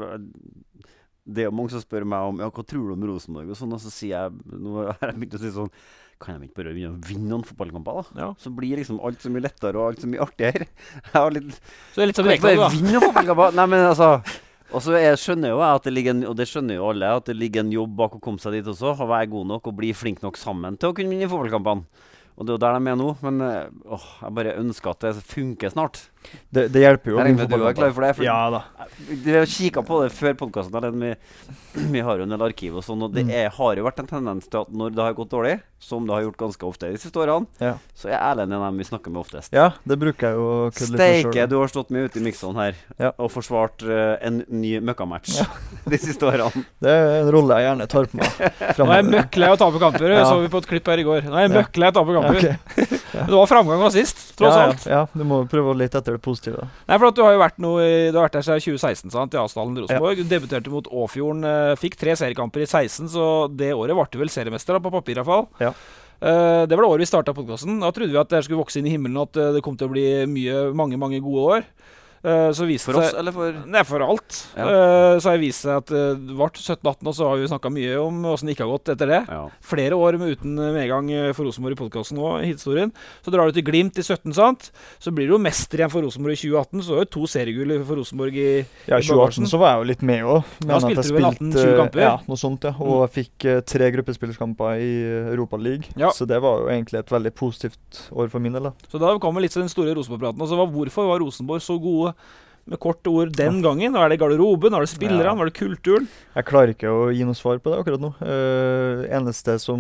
Det er jo mange som spør meg om hva tror du om Rosenborg og sånn, og så sier jeg, nå har jeg begynt å si sånn, kan jeg ikke bare begynne å vinne noen fotballkamper da? Så blir liksom alt så mye lettere og alt så mye artigere. Så det er litt som Rekdal da? Vinne noen fotballkamper? Nei, men altså, og så skjønner jo jeg at det ligger og det skjønner jo alle, at det ligger en jobb bak å komme seg dit også, å være god nok og bli flink nok sammen til å kunne vinne fotballkampene. Og det er jo der de er nå, men jeg bare ønsker at det funker snart. Det hjelper jo. Jeg du er klar for det. Ja da. Vi har kikket på det før podcasten, vi har jo en del arkiv og sånn, og det har jo vært en tendens til at når det har gått dårlig, som det har gjort ganske ofte de siste årene, så er Erlend en av dem vi snakker med oftest. Ja, det bruker jeg jo å kødde litt med selv. Steike, du har stått med ute i mixen her, og forsvart en ny møkkamatch de siste årene. Det er en rolle jeg gjerne tar på meg. Nå er jeg møkklei å tape kamper, så vi på et klipp her i går. Nå er jeg møkklei å tape kamper. Men det var framgang av sist, tross alt. Ja, du må prøve litt etter det positive da. Nei, for at du har jo vært du har vært der siden 2016, sant, i Asdalen Rosenborg. Du debuterte mot Åfjorden, fikk 3 seriekamper i 16, så det året var du vel seriemester da, på papir i hvert fall. Ja. Det var det året vi startet podcasten. Da trodde vi at det skulle vokse inn i himmelen, at det kom til å bli mange gode år. Så for oss, eller for? Nei, for alt. Så har jeg vist seg at det ble 17-18, og så har vi snakket mye om hvordan det ikke har gått etter det. Flere år uten medgang for Rosenborg i podcasten nå, i historien. Så drar du til Glimt i 17, sant? Så blir du jo mester igjen for Rosenborg i 2018, så er det 2 seriegull for Rosenborg i Ja, i 2018 så var jeg jo litt med også. Da spilte du vel 18-20 kamper? Ja, noe sånt, Og jeg fikk 3 gruppespillerskamper i Europa League, så det var jo egentlig et veldig positivt år for min del da. Så da kommer litt så den store Rosenborg-praten, og så hvorfor var Rosenborg så gode med korte ord den gangen? Nå er det garderoben, nå er det spillerne, nå er det kulturen. Jeg klarer ikke å gi noe svar på det akkurat nå. Eneste som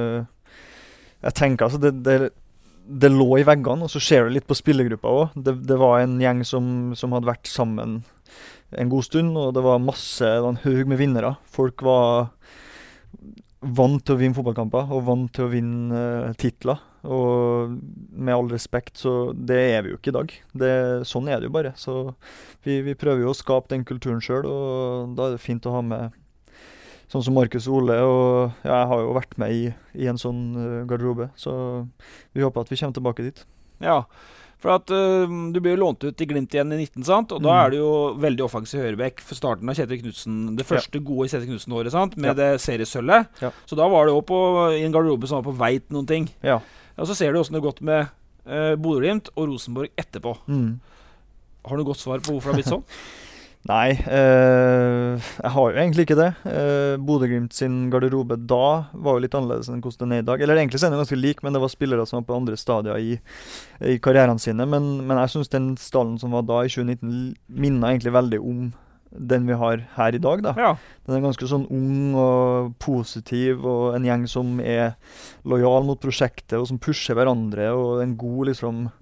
jeg tenker, altså det lå i veggene, og så ser du litt på spillergruppa også. Det var en gjeng som hadde vært sammen en god stund, og det var en haug med vinnere. Folk var vant til å vinne fotballkamper, og vant til å vinne titler. Og med all respekt, så det vi jo ikke i dag. Sånn det jo bare. Så vi prøver jo å skape den kulturen selv, og da det fint å ha med sånn som Markus Ole, og jeg har jo vært med i en sånn garderobe, så vi håper at vi kommer tilbake dit. Ja, for at du blir jo lånt ut i Glimt igjen i 19, sant? Og da det jo veldig offensiv høyrebekk for starten av Kjetil Knudsen, det første gode Kjetil Knudsen-året, sant? Med det seriesølvet. Ja. Så da var det jo i en garderobe som var på vei til noen ting. Ja. Og så ser du hvordan det har gått med Bodø/Glimt og Rosenborg etterpå. Har du godt svar på hvorfor det har blitt sånn? Nei, jeg har jo egentlig ikke det. Bodø/Glimt sin garderobe da var jo litt annerledes enn hvordan den i dag. Eller egentlig er den ganske lik, men det var spillere som var på andre stadier i karrieren sine. Men jeg synes den stallen som var da i 2019 minner egentlig veldig om den vi har her i dag da. Ja. Den ganske sånn ung og positiv, og en gjeng som lojal mot prosjektet, og som pusher hverandre, og en god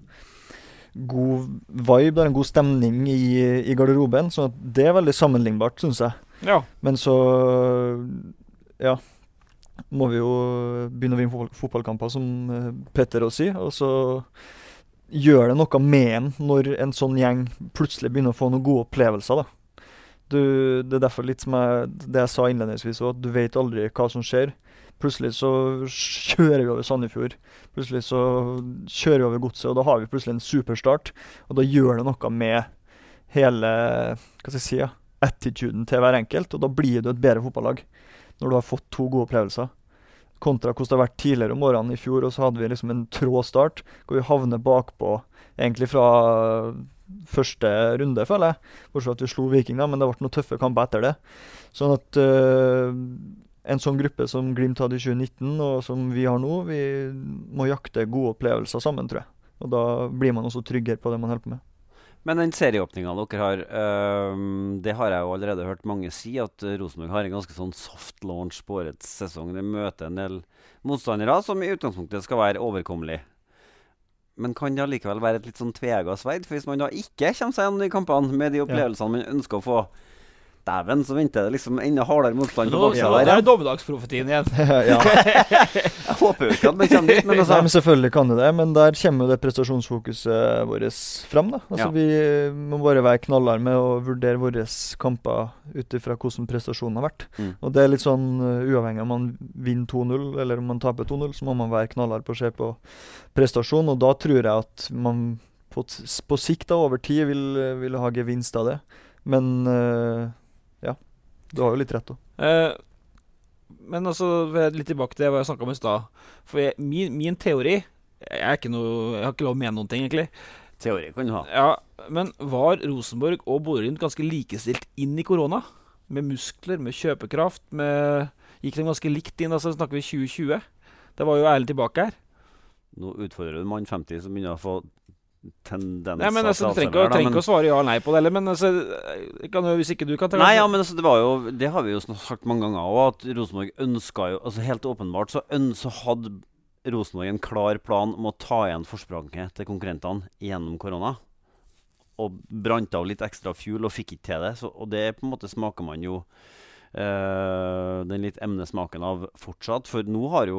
vibe, en god stemning i garderoben, så det veldig sammenlignbart, synes jeg. Ja. Men så, må vi jo begynne å vinne fotballkamper, som Petter også sier, og så gjør det noe med en når en sånn gjeng plutselig begynner å få noen gode opplevelser, da. Det derfor litt som det jeg sa innledningsvis, at du vet aldri hva som skjer. Plutselig så kjører vi over Sandefjord. Plutselig så kjører vi over Godset, og da har vi plutselig en superstart. Og da gjør det noe med hele, attituden til hver enkelt, og da blir det et bedre fotballag når du har fått 2 gode opplevelser. Kontra hvordan det har vært tidligere om årene i fjor, og så hadde vi liksom en trå start, hvor vi havner bakpå, egentlig fra første runde, føler jeg. Bortsett at vi slo Viking da, men det ble noen tøffe kamper etter det. Sånn at en sånn gruppe som Glimt hadde i 2019, og som vi har nå, vi må jakte gode opplevelser sammen, tror jeg. Og da blir man også tryggere på det man holder på med. Men den serieåpningen dere har, det har jeg jo allerede hørt mange si, at Rosenborg har en ganske sånn soft launch på årets sesong. De møter en del motstandere som i utgangspunktet skal være overkommelig. Men kan det likevel være et litt sånn tveegget sverd? For hvis man da ikke kommer seg gjennom de kampene med de opplevelsene man ønsker å få, dæven, så venter det liksom enda hardere motstand på baksida der. Det dommedagsprofetien igjen. Jeg håper jo ikke at man kommer dit, men altså. Nei, men selvfølgelig kan det, men der kommer jo det prestasjonsfokuset vårt frem da. Altså vi må bare være knallere med å vurdere våre kamper ut ifra hvordan prestasjonen har vært. Og det litt sånn uavhengig om man vinner 2-0 eller om man taper 2-0, så må man være knallere på å se på prestasjon, og da tror jeg at man på sikt da, over tid vil ha gevinst av det. Men du har jo litt rett da. Men altså, litt tilbake til hva jeg snakket om i sted. For min teori, jeg har ikke lov å mene noen ting egentlig. Teori kan du ha. Ja, men var Rosenborg og Bodø/Glimt ganske likestilt inn i korona? Med muskler, med kjøpekraft, gikk de ganske likt inn, altså snakker vi 2020. Det var jo ærlig tilbake her. Nå utfordrer du mann 50 som begynner å få tendenser. Ja, men altså, du trenger ikke å svare ja eller nei på det, eller, men altså, hvis ikke du kan ta Nei, ja, men altså, det har vi jo sagt mange ganger også, at Rosenborg ønsket jo, altså helt åpenbart så hadde Rosenborg en klar plan om å ta igjen forspranget til konkurrentene gjennom korona, og brant av litt ekstra fuel og fikk ikke til det, og det på en måte smaker man jo den litt emnesmaken av fortsatt, for nå har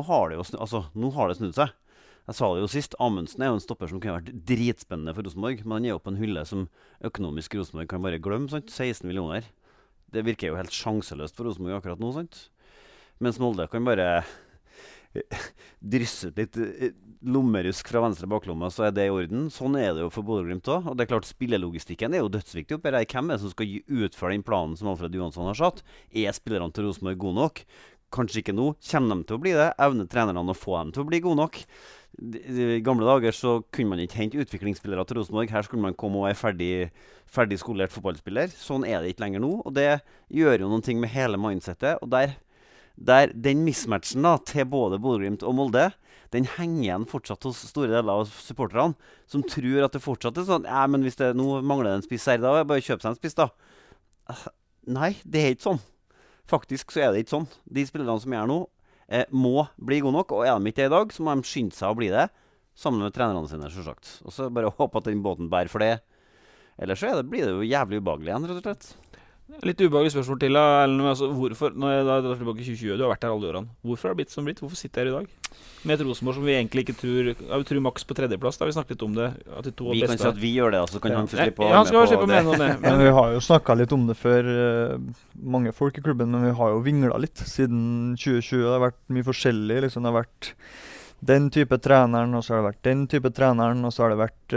det snudd seg. Jeg sa det jo sist, Amundsen jo en stopper som kunne vært dritspennende for Rosenborg, men han jo på en hylle som økonomisk Rosenborg kan bare glemme, sant? 16 millioner. Det virker jo helt sjanseløst for Rosenborg akkurat nå, sant? Mens Molde kan bare drysse ut litt lommerusk fra venstre baklomme, så det i orden. Sånn det jo for Bodø/Glimt også, og det klart spillelogistikken jo dødsviktig oppi her. Hvem som skal utføre den planen som Alfred Johansson har satt? Spillerne til Rosenborg gode nok? Kanskje ikke nå. Kommer de til å bli det? Evner trenerne å få dem til å bli gode nok? I gamle dager så kunne man ikke hente utviklingsspillere til Rosenborg. Her skulle man komme og være ferdig skolert fotballspiller. Sånn det ikke lenger nå, og det gjør jo noen ting med hele mindsetet. Og der den mismatchen da, til både Bodø/Glimt og Molde, den henger igjen fortsatt hos store deler av supporterne, som tror at det fortsatt sånn, men hvis det nå mangler en spiss her, da bare kjøp seg en spiss da. Nei, det ikke sånn. Faktisk så det ikke sånn. De spillerne som nå, må bli gode nok, og de ikke det i dag, så må de skynde seg å bli det, sammen med trenerne sine, selvsagt. Og så bare håpe at den båten bærer for det. Ellers så blir det jo jævlig ubehagelig igjen, rett og slett. Litt ubehagelig spørsmål til da, Erlend, altså, hvorfor, når jeg da er tilbake i 2020, du har vært her alle årene, hvorfor har det blitt som blitt? Hvorfor sitter jeg her i dag? Med et Rosenborg som vi egentlig ikke tror maks på tredjeplass, da har vi snakket litt om det. At de to vi kan si at vi gjør det, så kan han få slippe han skal slippe å mene om det. Men vi har jo snakket litt om det før, mange folk i klubben, men vi har jo vinglet litt siden 2020. Det har vært mye forskjellig, liksom. Det har vært den type treneren, og så har det vært den type treneren, og så har det vært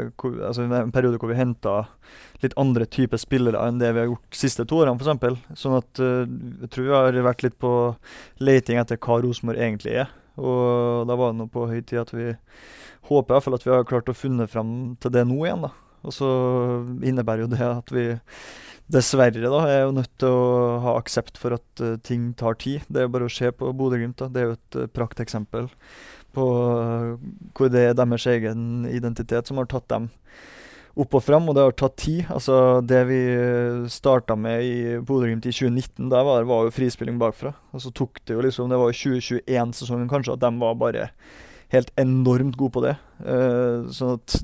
en periode hvor vi hentet litt andre typer spillere enn det vi har gjort de siste 2 årene, for eksempel. Sånn at jeg tror vi har vært litt på leting etter hva Rosenborg egentlig er. Og da var det nå på høy tid at vi håper i hvert fall at vi har klart å funne frem til det nå igjen, da. Og så innebærer jo det at vi dessverre da er jo nødt til å ha aksept for at ting tar tid. Det er jo bare å se på Bodø/Glimt da. Det er jo et prakteksempel på hvor det er deres egen identitet som har tatt dem opp og frem, og det har tatt tid. Altså det vi startet med i Bodø/Glimt i 2019, der var jo frispilling bakfra. Og så tok det jo liksom, det var jo 2021-sesongen kanskje, at de var bare helt enormt gode på det. Sånn at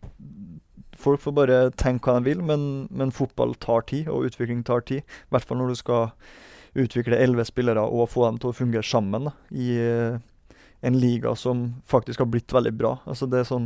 folk får bare tenke hva de vil, men fotball tar tid, og utvikling tar tid. I hvert fall når du skal utvikle 11 spillere og få dem til å fungere sammen da, i en liga som faktisk har blitt veldig bra. Altså det er sånn,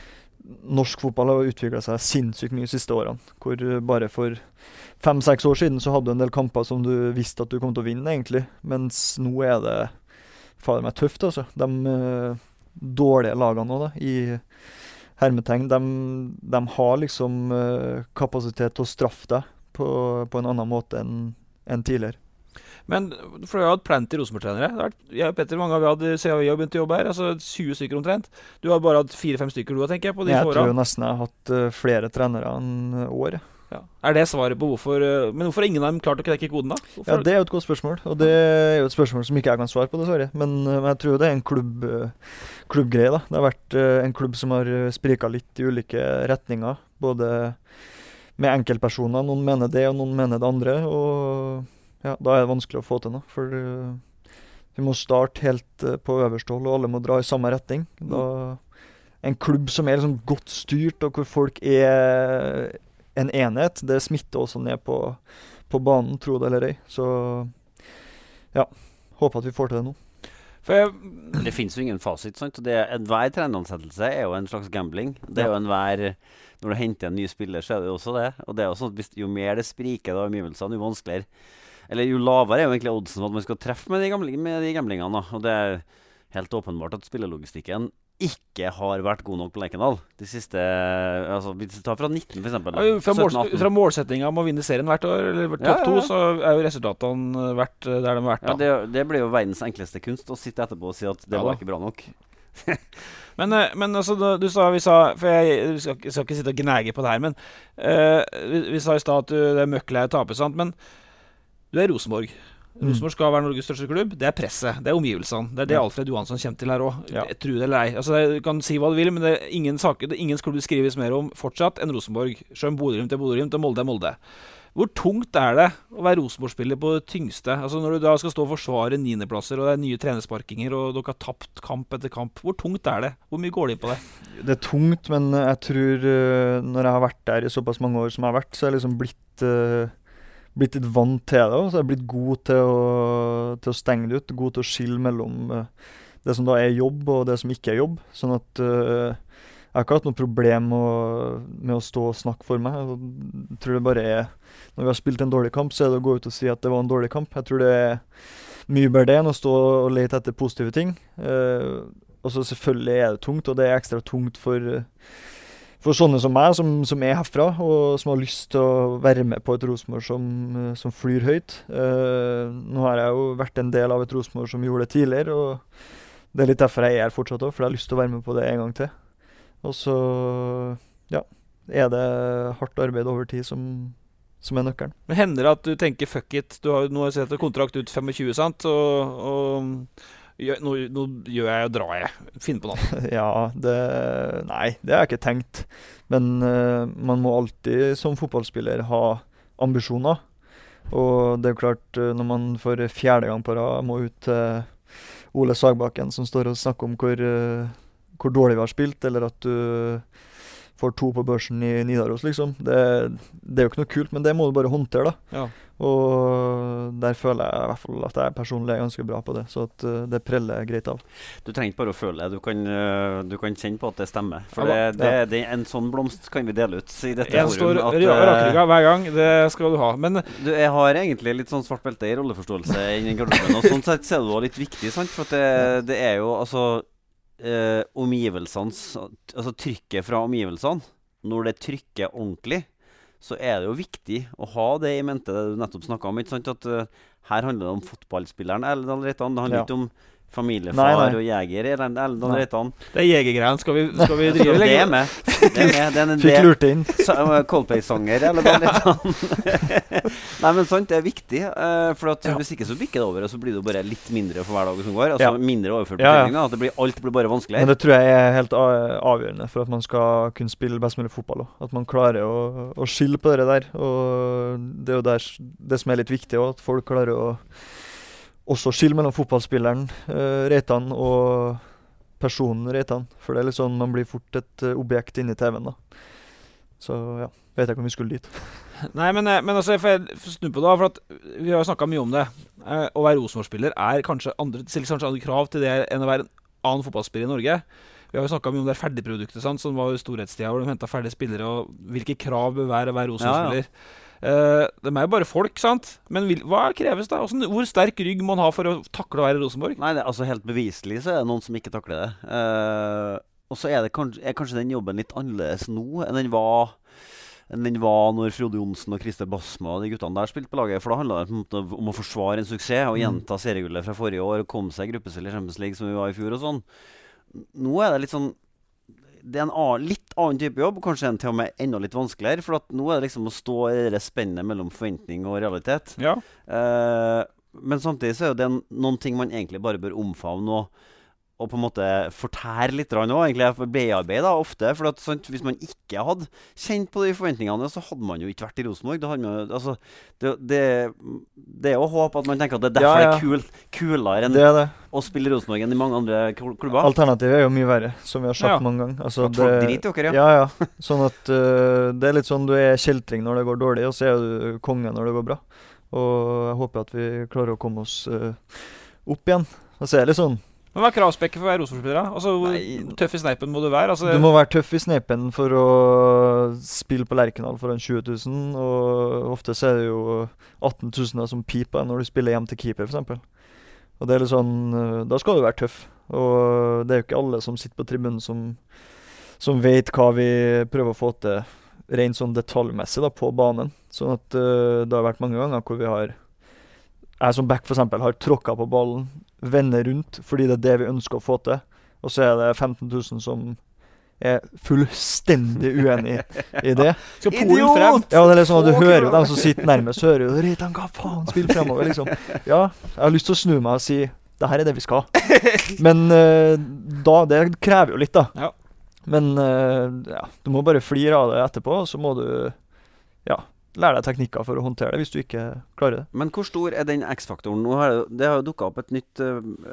norsk fotball har utviklet seg sinnssykt mye de siste årene, hvor bare for 5-6 år siden så hadde du en del kamper som du visste at du kom til å vinne egentlig, mens nå er det fader meg tøft altså. De dårlige lagene nå da, i hermetegn, de har liksom kapasitet til å straffe deg på en annen måte enn tidligere. Men for du har hatt plenty Rosenborg-trenere. Jeg og Petter, mange har vi siden vi har begynt å jobbe her, altså 20 stykker omtrent. Du har bare hatt 4-5 stykker du har, tenker jeg, på de jeg årene. Jeg tror jo nesten jeg har hatt flere trenere enn år. Ja. Er det svaret på hvorfor, men hvorfor har ingen av dem klart å knekke koden da? Hvorfor? Ja, det er jo et godt spørsmål, og det er jo et spørsmål som ikke jeg kan svare på, dessverre. Men jeg tror det er en klubbgreie da. Det har vært en klubb som har spriket litt i ulike retninger, både med enkeltpersoner. Noen mener det, og noen mener det andre, og ja, da er det vanskelig å få til noe, for vi må starte helt på øverste hold, og alle må dra i samme retning. Da, en klubb som er liksom godt styrt, og hvor folk er en enhet, det smitter også ned på banen, tro det eller ei. Så ja, håper at vi får til det nå. Det finnes jo ingen fasit, sant? Enhver treneransettelse er jo en slags gambling. Det er jo når du henter en ny spiller, så er det jo også det. Og det er jo sånn at jo mer det spriker da, omgivelsene, jo vanskeligere. Eller jo lavere er jo egentlig oddsen for at man skal treffe med de gamblingene da. Og det er helt åpenbart at spillelogistikken ikke har vært god nok på Lerkendal. De siste, altså hvis vi tar fra 19 for eksempel. Ja, fra målsettinga om å vinne serien hvert år, eller topp 2, så er jo resultatene vært der de har vært da. Ja, det blir jo verdens enkleste kunst å sitte etterpå og si at det var ikke bra nok. men altså, vi sa, for jeg skal ikke sitte og gnage på det her, men vi sa i stad at det er møkkelig å tape, sant? Men du er Rosenborg. Rosenborg skal være Norges største klubb. Det er presset, det er omgivelsene. Det er det Alfred Johansson kommer til her også. Ja. Tro det eller ei. Altså, du kan si hva du vil, men det er ingen klubb det skrives mer om fortsatt enn Rosenborg. Selv om Bodø/Glimt er Bodø/Glimt og Molde er Molde. Hvor tungt er det å være Rosenborg-spiller på det tyngste? Altså når du da skal stå og forsvare 9.-plasser, og det er nye trenersparkinger, og dere har tapt kamp etter kamp. Hvor tungt er det? Hvor mye går det inn på det? Det er tungt, men jeg tror når jeg har vært der i såpass mange år som jeg har vært, så er jeg liksom blitt litt vant til det, og så er jeg blitt god til å stenge det ut, god til å skille mellom det som da er jobb og det som ikke er jobb, sånn at jeg har ikke hatt noe problem med å stå og snakke for meg. Jeg tror det bare er, når vi har spilt en dårlig kamp, så er det å gå ut og si at det var en dårlig kamp. Jeg tror det er mye bedre det enn å stå og lete etter positive ting. Og så selvfølgelig er det tungt, og det er ekstra tungt for sånne som meg, som er herfra, og som har lyst til å være med på et Rosenborg som flyr høyt. Nå har jeg jo vært en del av et Rosenborg som gjorde det tidligere, og det er litt derfor jeg er fortsatt også, for jeg har lyst til å være med på det en gang til. Og så, ja, er det hardt arbeid over tid som er nøkkelen. Men hender det at du tenker, fuck it, du har nå sett kontrakt ut 25, sant? Og nå gjør jeg og drar jeg. Finn på noe. Ja, nei, det har jeg ikke tenkt. Men man må alltid som fotballspiller ha ambisjoner. Og det er klart, når man for 4. gang på rad må ut til Ole Sagbakken, som står og snakker om hvor dårlig vi har spilt, eller at du får 2 på børsen i Nidaros, liksom. Det er jo ikke noe kult, men det må du bare håndtere, da. Ja. Og der føler jeg i hvert fall at jeg personlig er ganske bra på det, så at det preller greit av. Du trenger ikke bare å føle det, du kan kjenne på at det stemmer. For det en sånn blomst kan vi dele ut i dette forum. En står rakrygga hver gang, det skal du ha. Men jeg har egentlig litt sånn svart belte i rolleforståelse innen garderoben, og sånn sett ser du det litt viktig, sant? For at det er jo altså omgivelsene, altså trykket fra omgivelsene, når det trykker ordentlig, så er det jo viktig å ha det i mente, det du nettopp snakket om, ikke sant? At her handler det om fotballspilleren, Erlend Reitan, det handler ikke om familiefar og jeger, Erlend Reitan. Det jegergreiene, skal vi drive det er med. Det er en Fikk lurt inn. Coldplay-sanger, Erlend Reitan. Nei, men sant, det er viktig, for at hvis ikke så bikker det over, og så blir det jo bare litt mindre for hver dag som går, altså mindre overført betydning, at alt blir bare vanskeligere. Men det tror jeg er helt avgjørende for at man skal kunne spille best mulig fotball også. At man klarer å skille på det der, og det er jo det som er litt viktig også, at folk klarer å også skille mellom fotballspilleren Reitan og personen Reitan, for det er litt sånn man blir fort et objekt inne i TV-en da. Så ja, vet jeg ikke om vi skulle dit. Nei, men altså, jeg får snu på det, for at vi har snakket mye om det. Å være Rosenborg-spiller kanskje andre krav til det enn å være en annen fotballspiller i Norge. Vi har jo snakket mye om det ferdigproduktet, sant, som var jo storhetstida, hvor de hentet ferdige spillere, og hvilke krav bør være å være Rosenborg-spiller. De er jo bare folk, sant? Men hva kreves da? Hvor sterk rygg må man ha for å takle å være Rosenborg? Nei, altså helt beviselig så er det noen som ikke takler det. Og så er kanskje den jobben litt annerledes nå enn den var når Frode Johnsen og Christer Basma og de guttene der spilte på laget. For da handlet det om å forsvare en suksess og gjenta seriegullet fra forrige år og komme seg i gruppespill i Champions League som vi var i fjor og sånn. Nå er det litt sånn, det er en litt annen type jobb, kanskje til og med enda litt vanskeligere, for at nå er det liksom å stå i det spennet mellom forventning og realitet. Ja. Men samtidig så er det noen ting man egentlig bare bør omfavne og på en måte fortære litt også, egentlig bearbeid da, ofte, for at, sant, hvis man ikke hadde kjent på de forventningene, så hadde man jo ikke vært i Rosenborg. Altså, det er jo håp at man tenker at det er derfor det er kulere enn å spille i Rosenborg enn i mange andre klubber. Alternativet er jo mye verre, som vi har sagt mange ganger. Altså, at folk driter dere, ja. Sånn at det er litt sånn, du er kjeltring når det går dårlig, og så er du konge når det går bra. Og jeg håper at vi klarer å komme oss opp igjen. Og så er det litt sånn, men hva er kravspekket for å være Rosenborg-spiller? Altså, hvor tøff i sneipen må du være? Altså, du må være tøff i sneipen for å spille på Lerkendal foran 20 000, og ofte så er det jo 18 000 som piper når du spiller hjem til keeper, for eksempel. Og det er litt sånn, da skal du være tøff. Og det er jo ikke alle som sitter på tribunen som vet hva vi prøver å få til rent sånn detaljmessig da, på banen. Sånn at det har vært mange ganger hvor jeg som back for eksempel har tråkket på ballen, vender rundt, fordi det er det vi ønsker å få til. Og så er det 15 000 som er fullstendig uenig i det. Skal Polen frem? Ja, det er litt sånn at du hører jo dem som sitter nærmest, hører jo, Reitan, hva faen, spill fremover, liksom. Ja, jeg har lyst til å snu meg og si, det her er det vi skal. Men det krever jo litt da. Ja. Men du må bare flire av det etterpå, så må du, lære deg teknikker for å håndtere det hvis du ikke klarer det. Men hvor stor er den X-faktoren? Det har jo dukket opp et nytt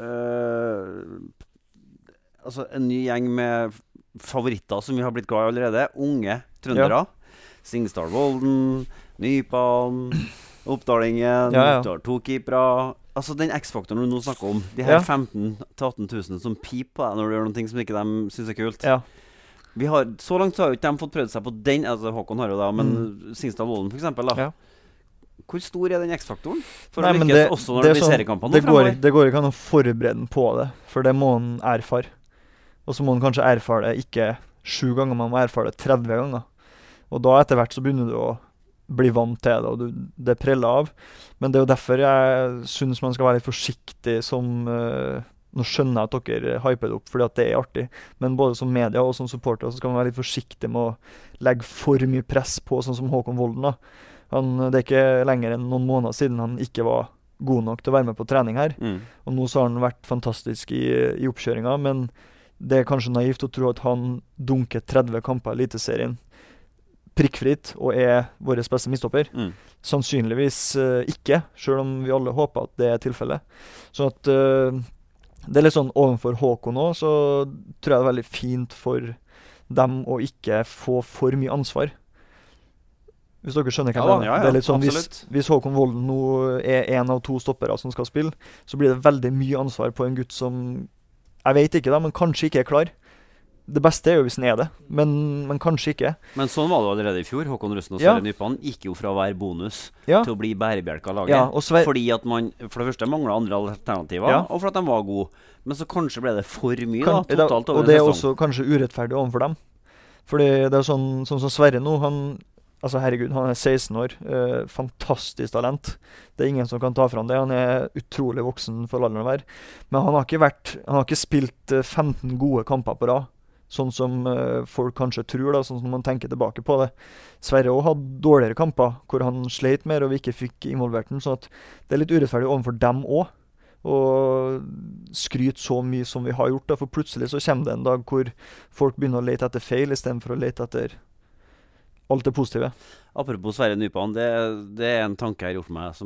altså en ny gjeng med favoritter som vi har blitt glad i allerede. Unge trøndere. Singstar Volden, Nypan, Oppdalingen, du har 2 keepere. Altså den X-faktoren du nå snakker om, de her 15 000-18 000 som piper når du gjør noe som ikke de synes er kult. Ja. Så langt så har jo ikke de fått prøvd seg på den, altså Håkon har jo da, men Singstar Volden for eksempel da. Hvor stor er den X-faktoren? For å lykkes også når det blir seriekampene fremover? Det går ikke an å forberede den på det, for det må den erfare. Og så må den kanskje erfare det ikke 7 ganger, man må erfare det 30 ganger. Og da etter hvert så begynner du å bli vant til det, og det preller av. Men det er jo derfor jeg synes man skal være litt forsiktig som... Nå skjønner jeg at dere hyper det opp, fordi at det er artig. Men både som media og som supporter så skal man være litt forsiktig med å legge for mye press på, sånn som Håkon Volden da. Det er ikke lenger enn noen måneder siden han ikke var god nok til å være med på trening her. Og nå så har han vært fantastisk i oppkjøringa, men det er kanskje naivt å tro at han dunker 30 kamper i Eliteserien prikkfritt og er vår beste midtstopper. Sannsynligvis ikke, selv om vi alle håper at det er tilfellet. Så at... det er litt sånn, ovenfor Håkon også, så tror jeg det er veldig fint for dem å ikke få for mye ansvar. Hvis dere skjønner hva jeg mener. Ja, Det er litt sånn, absolutt. hvis Håkon Volden nå er en av 2 stoppere som skal spille, så blir det veldig mye ansvar på en gutt som, jeg vet ikke da, men kanskje ikke er klar. Det beste er jo hvis han er det, men kanskje ikke. Men sånn var det allerede i fjor. Håkon Rusten og Ja. Sverre Nypan gikk jo fra å være bonus Ja. til å bli bærebjelka av laget. Ja, og Fordi at man for det første manglet andre alternativer, Ja. og for at de var gode. Men så kanskje ble det for mye Og totalt over det er en også sesong. kanskje urettferdig overfor dem. Fordi det er sånn som Sverre nå, altså herregud, han er 16 år, fantastisk talent. Det er ingen som kan ta fra han det. Han er utrolig voksen for alderen å være. Men han har ikke spilt 15 gode kamper på rad. Sånn som folk kanskje tror, da, sånn som man tenker tilbake på det. Sverre også hadde dårligere kamper, hvor han sleit mer og vi ikke fikk involvert den. Så at det er litt urettferdig overfor dem også, å skryte så mye som vi har gjort. Da, for plutselig så kommer det en dag hvor folk begynner å lete etter feil, i stedet for å lete etter alt det positive. Apropos Sverre Nypan, det er en tanke jeg har gjort meg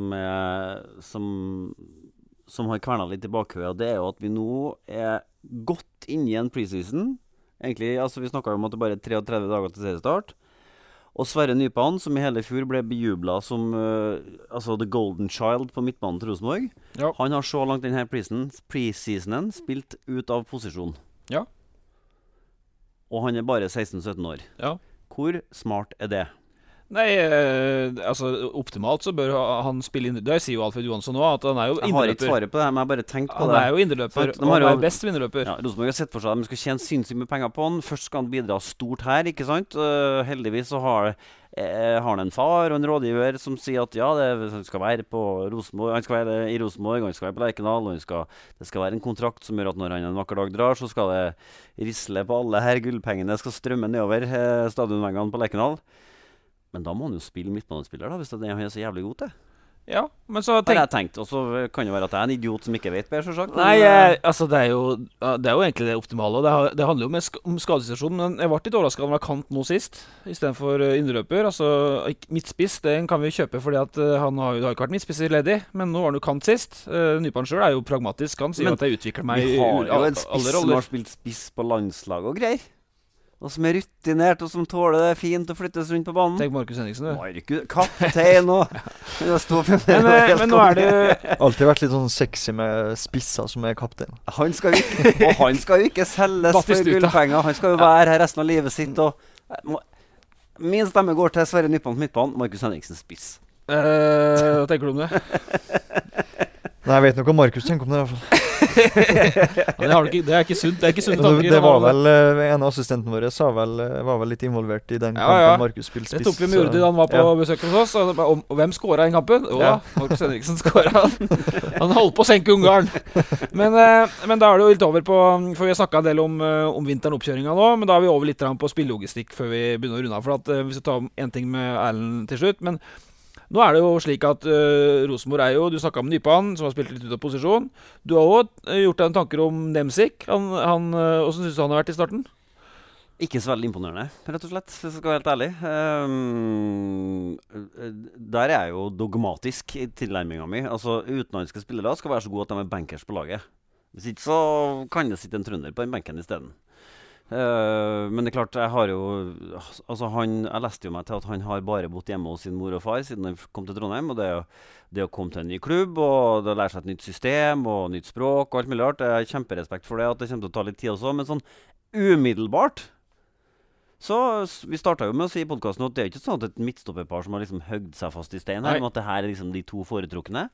som har kvernet litt i bakhøyet, og det er jo at vi nå er godt inne i en preseason. Egentlig, altså vi snakket jo om at det bare er 33 dager til seriestart. Og Sverre Nypan, som i hele fjor ble bejublet som altså The Golden Child på midtbanen til Rosenborg, Ja. han har så langt denne preseasonen spilt ut av posisjon. Ja. Og han er bare 16-17 år. Ja. Hvor smart er det? Nei, altså optimalt så bør han spille inn. Det sier jo Alfred Johansson nå, at han er jo Jeg har ikke indreløper. svaret på det, men jeg har bare tenkt på Han det. er jo indreløper, Sant, de og har han jo- er best indreløper. Ja, Rosenborg har sett for seg at de skal tjene sinnssykt mye penger på han. Først skal han bidra stort her, ikke sant? Heldigvis så har han en far og en rådgiver som sier at ja, han skal være på Rosenborg, han skal være i Rosenborg, han skal være på Lerkendal, og det skal være en kontrakt som gjør at når han en vakker dag drar, så skal det risle på alle her gullpengene, skal strømme nedover stadionvengene på Lerkendal. Men da må han jo spille midtbanespiller, da, hvis det er det han er så jævlig god til. Ja, men så Har tenk... jeg tenkt. Og så kan det være at jeg er en idiot som ikke vet bedre, selvsagt. Nei, altså det er jo egentlig det optimale. Og det handler jo om skadesituasjonen. Men jeg ble litt overrasket over han var kant nå sist, istedenfor indreløper. Altså midtspiss, den kan vi kjøpe fordi at han har jo ikke vært midtspiss ledig, men nå var han jo kant sist. Nypan sjøl er jo pragmatisk. Han sier Men at jeg utvikler meg Vi i har jo alle en spiss som roller. har spilt spiss på landslaget og greier. Og som er rutinert, og som tåler det fint å flyttes rundt på banen. Tenk Markus Henriksen, du. Markus, kaptein og Men nå er det Alltid vært litt sånn sexy med spisser som er kaptein. han skal jo ikke selges for Batistuta. gullpenger. Han skal jo være her resten av livet sitt. Og min stemme går til Sverre Nypan på midtbanen, Markus Henriksen spiss. Hva tenker du om det? Nei, jeg vet nok hva Markus tenker om det i hvert fall. Ja, det er ikke sunt. Det er ikke sunne tanker. Det var vel en av assistenten vår var vel litt involvert i den Ja, kampen ja. Markus spilte spiss. Det tok vi med Urdi da han var på besøk hos oss. Og hvem skåra i kampen? Å, Ja. Markus Henriksen skåra. Han holdt på å senke Ungarn. Men da er det jo litt over på For vi har snakka en del om vinteren oppkjøringa nå, men da er vi over litt på spillelogistikk før vi begynner å runde av. For at vi skal ta om en ting med Erlend til slutt. Men nå er det jo slik at Rosenborg er jo Du snakka om Nypan, som har spilt litt ut av posisjon. Du har òg gjort deg en tanker om Nemsik. Hvordan syns du han har vært i starten? Ikke så veldig imponerende, rett og slett, hvis jeg skal være helt ærlig. Der er jeg jo dogmatisk i tilnærminga mi. Altså, utenlandske spillere skal være så gode at de er bankers på laget. Hvis ikke så kan det sitte en trønder på den benken isteden. Men det er klart, altså jeg leste jo meg til at han har bare bodd hjemme hos sin mor og far siden han kom til Trondheim, og det å komme til en ny klubb og det å lære seg et nytt system og nytt språk og alt mulig rart, jeg har kjemperespekt for det, at det kommer til å ta litt tid også, men sånn umiddelbart så vi startet jo med å si i podcasten at det er ikke sånn at et midtstopperpar som har liksom høgd seg fast i stein her, om at det her er liksom de to foretrukne.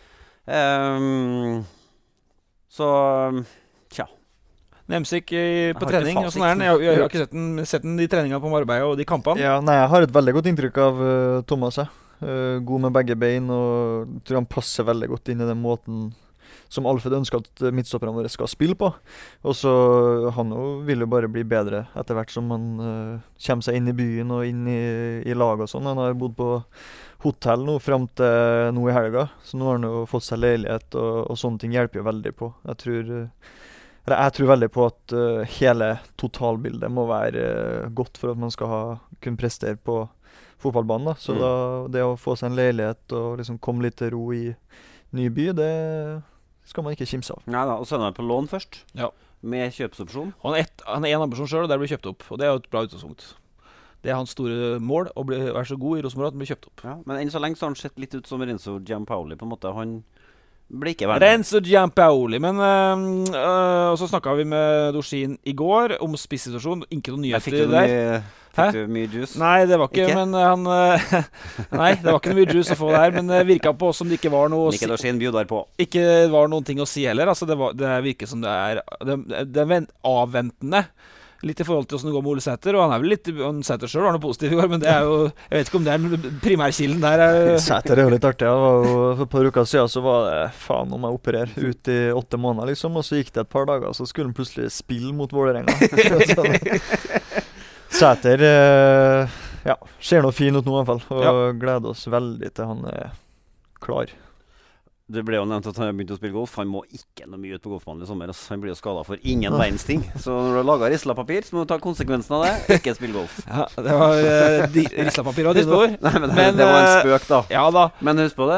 Så tja. Nemsik på har trening ikke og sånn er han. Jeg har ikke sett den i treninga på Marbella og de kampene. Ja, nei, jeg har et veldig godt inntrykk av Thomas. God med begge bein, og tror han passer veldig godt inn i den måten som Alfred ønsker at midtstopperne våre skal spille på. Og så han vil jo bare bli bedre etter hvert som han kommer seg inn i byen og inn i lag og sånn. Han har bodd på hotell nå frem til nå i helga, så nå har han jo fått seg leilighet, og sånne ting hjelper jo veldig på. Jeg tror veldig på at hele totalbildet må være godt for at man skal kunne prestere på fotballbanen. Da. Så det å få seg en leilighet og liksom komme litt til ro i ny by, det skal man ikke kimse av. Nei da, og så er han på lån først. Ja. Med kjøpsopsjon. Han er en ambisjon selv, og der blir kjøpt opp. Og det er jo et bra utgangspunkt. Det er hans store mål, å være så god i Rosenborg at han blir kjøpt opp. Ja, men enn så lenge så har han sett litt ut som Renzo Giampaoli, på en måte. Han blir ikke verden. Renzo Giampaoli. Men og så snakket vi med Dorsin i går om spissituasjonen. Ikke noen nyheter der. Fikk du mye juice? Nei, det var ikke, men han nei, det var ikke noe mye juice å få der, men det virket på oss som det ikke var noe Mikkel Dorsin bjuder på. Ikke var noen ting å si heller. Altså, det virker som det er avventende. Litt i forhold til hvordan det går med Ole Sæter. Og han er vel litt Sæter selv var noe positiv i går, men det er jo jeg vet ikke om det er primærkilden der. Sæter er jo litt artig. For et par uker siden så var det faen om jeg opererer ut i 8 måneder, liksom. Og så gikk det et par dager, så skulle han plutselig spille mot Vålerenga. Sæter ser noe fin ut nå i hvert fall. Og gleder oss veldig til han er klar. Det ble jo nevnt at han har begynt å spille golf. Han må ikke noe mye ut på golfbanen i sommer. Han blir jo skadet for ingen verdens ting. Så når du har laget rislapapir, så må du ta konsekvensen av det. Ikke spille golf. Ja, det var rislapapir og dine ord. Nei, men det var en spøk da. Ja da. Men husk på det.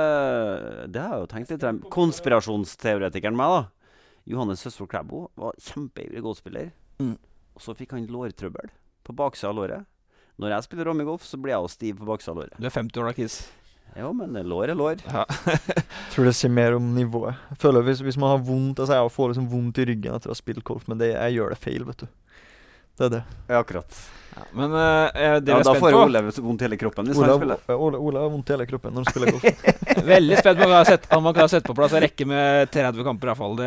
Det har jeg jo tenkt litt. Konspirasjonsteoretikeren meg da. Johannes Søsvold Klæbo var kjempeivrig golfspiller. Og så fikk han lårtrøbbel på baksida av låret. Når jeg spiller rommegolf, så blir jeg jo stiv på baksida av låret. Du er 50 år da, Kiss. Jo, men lår er lår. Ja. Tror det sier mer om nivået. Jeg føler hvis man har vondt, altså jeg får liksom vondt i ryggen etter å ha spilt golf, men jeg gjør det feil, vet du. Det er det. Ja, akkurat. Ja, men det er da spent får på. Ole vondt i hele kroppen hvis han spiller. Ole har vondt i hele kroppen når han spiller golf. Veldig spent på om man kan sette på plass en rekke med 30 kamper i hvert fall.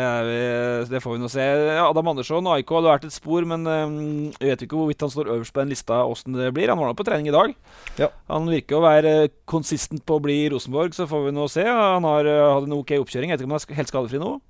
Det får vi nå se. Adam Andersson og Aiko hadde vært et spor, men jeg vet ikke hvorvidt han står øverst på den lista hvordan det blir. Han var nå på trening i dag. Ja. Han virker å være konsistent på å bli i Rosenborg, så får vi nå se. Han har hatt en ok oppkjøring. Jeg vet ikke om han er helt skadefri nå.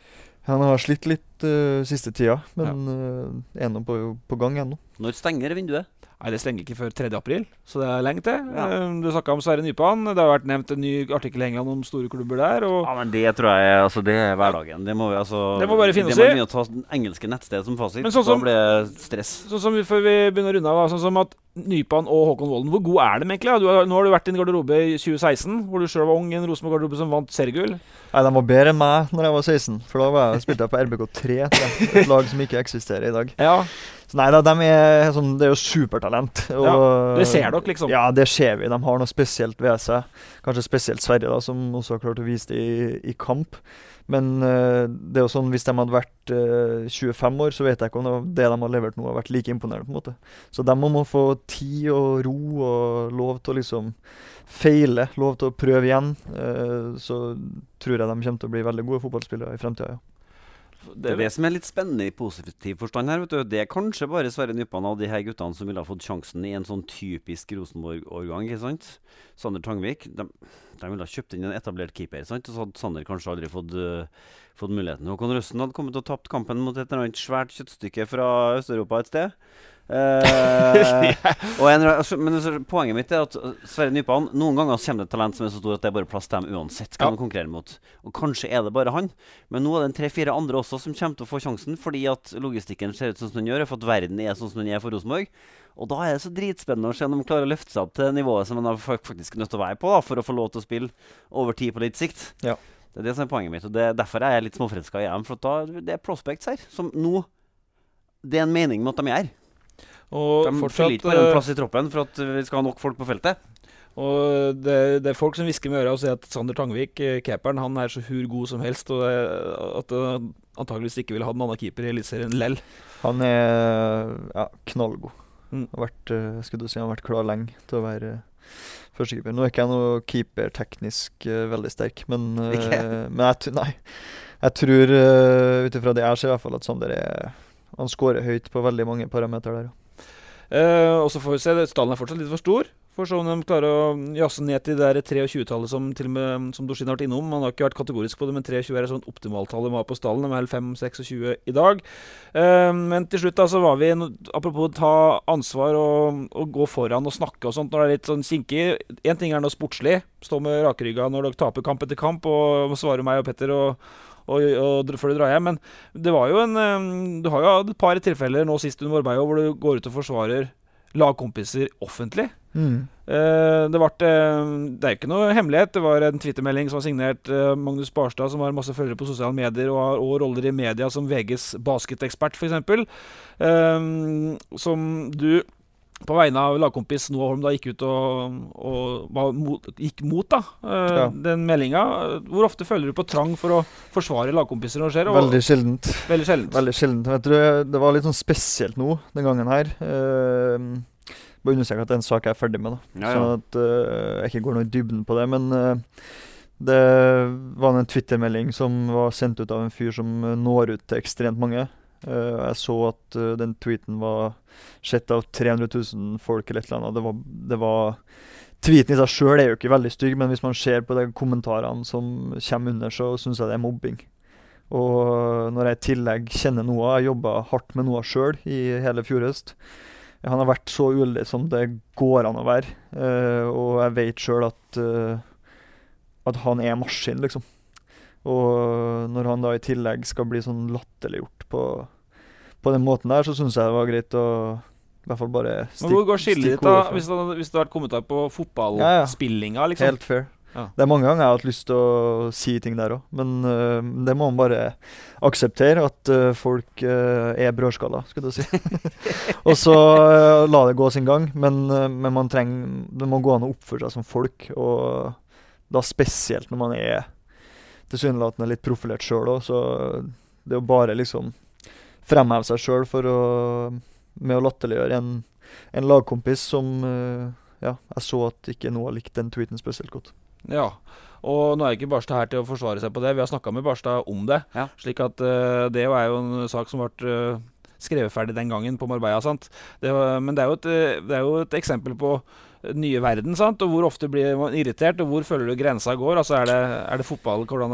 Han har slitt litt siste tida, men er nå på gang ennå. Når stenger vinduet? Nei, det stenger ikke før 3. april, så det er lenge til. Ja. Du snakket om Sverre Nypan. Det har vært nevnt en ny artikkel i England om store klubber der. Og ja, men det tror jeg, altså det er hverdagen. Det må vi det må bare finne oss i. Det må begynne å ta den engelske nettsted som fasit, sånn som, da blir det stress. Sånn som før vi begynner å runde av, sånn som at Nypan og Håkon Volden, hvor god er de egentlig? Nå har du vært i en garderobe i 2016, hvor du selv var ung, en Rosenborg-garderobe som vant seriegull. Nei, de var bedre enn meg når jeg var 16, for da spilte jeg på RBK3, et lag som ikke eksisterer i dag. Ja. Så nei da, det er jo supertalent. Og, ja, det ser dere liksom. Ja, det ser vi. De har noe spesielt ved seg. Kanskje spesielt Sverige da, som også har klart å vise det i kamp. Men det er jo sånn, hvis de hadde vært 25 år, så vet jeg ikke om det de har levert nå har vært like imponerende på en måte. Så de må få tid og ro og lov til å liksom feile, lov til å prøve igjen. Så tror jeg de kommer til å bli veldig gode fotballspillere i fremtiden, ja. Det er det som er litt spennende i positiv forstand her, vet du. Det er kanskje bare Sverre Nypan av de her guttene som ville ha fått sjansen i en sånn typisk Rosenborg-årgang, ikke sant? Sander Tangvik, de ville ha kjøpt inn en etablert keeper, sant? Og så hadde Sander kanskje aldri fått muligheten. Håkon Røsten hadde kommet og tapt kampen mot et eller annet svært kjøttstykke fra Øst-Europa et sted. Men poenget mitt er at Sverre Nypan, noen ganger kommer det et talent som er så stor at det er bare plass til dem uansett kan man konkurrere mot. Og kanskje er det bare han, men nå er det 3-4 andre også som kommer til å få sjansen, fordi at logistikken ser ut sånn som den gjør, for at verden er sånn som den er for Rosenborg. Og da er det så dritspennende å se om de klarer å løfte seg opp til nivået som de faktisk er nødt til å være på da, for å få lov til å spille over tid på litt sikt. Det er det som er poenget mitt, og derfor er jeg litt småfrenska i dem, for at det er prospects her som nå, det er en mening med at de er. Og de fyller ikke bare en plass i troppen for at vi skal ha nok folk på feltet. Og det er folk som visker med øra og sier at Sander Tangvik, keeperen, han er så hurgod som helst, og at antageligvis ikke vil ha den andre keeper i Eliteserien lell. Han er knallgod. Han har vært klar lenge til å være førstekeeper. Nå er ikke jeg noe keeper-teknisk veldig sterk, men jeg tror utifra det jeg ser i hvert fall at Sander han skårer høyt på veldig mange parameter der. Og så får vi se, stallen er fortsatt litt for stor. For så om de klarer å jasse ned til det der 23-tallet som til og med som Dorsin har vært innom. Man har ikke vært kategorisk på det, men 23 er sånn optimaltallet de har på stallen. De er 5-26 i dag. Men til slutt da, så var vi, apropos ta ansvar og gå foran og snakke og sånt, når det er litt sånn kinkig. En ting er noe sportslig, stå med rakrygga når dere taper kamp etter kamp, og svare meg og Petter og før du drar hjem, men det var jo du har jo et par tilfeller nå sist under Marbella hvor du går ut og forsvarer lagkompiser offentlig. Det er ikke noe hemmelighet. Det var en Twitter-melding som var signert Magnus Barstad, som har masse følgere på sosiale medier og har også roller i media som VGs basketekspert, for eksempel. Som du på vegne av lagkompis Noah Holm da gikk ut og gikk mot den meldingen. Hvor ofte føler du på trang for å forsvare lagkompiser når det skjer? Veldig sjeldent. Veldig sjeldent. Vet du, det var litt sånn spesielt nå, den gangen her. Bare understreke at det er en sak jeg er ferdig med, da. Sånn at jeg ikke går noe i dybden på det. Men det var en Twitter-melding som var sendt ut av en fyr som når ut til ekstremt mange. Jeg så at den tweeten var sett av 300 000 folk eller et eller annet. Det var tweeten i seg selv er jo ikke veldig stygg, men hvis man ser på de kommentarene som kommer under, så synes jeg det er mobbing. Og når jeg i tillegg kjenner Noah, jeg jobbet hardt med Noah selv i hele fjor høst. Han har vært så uheldig som det går an å være, og jeg vet selv at han er maskin, liksom. Og når han da i tillegg skal bli sånn latterliggjort på den måten der, så synes jeg det var greit å i hvert fall bare Men hvor går skillet ditt da, hvis det har vært kommet på fotballspillinga, liksom? Helt fair. Ja. Det er mange ganger jeg har hatt lyst til å si ting der også, men det må man bare akseptere, at folk er brødskaller, skulle du si. Og så la det gå sin gang, men det må gå an å oppføre seg som folk, og da spesielt når man er tilsynelatende litt profilert selv også, så det er jo bare liksom fremheve seg selv med å latterliggjøre en lagkompis som jeg så at ikke Noah likte den tweeten spesielt godt. Ja, og nå er ikke Barstad her til å forsvare seg på det. Vi har snakket med Barstad om det, slik at det er jo en sak som ble skrevet ferdig den gangen på Marbella, sant? Men det er jo et eksempel på nye verden, sant? Og hvor ofte blir man irritert, og hvor føler du grensa går? Altså er det fotball, hvordan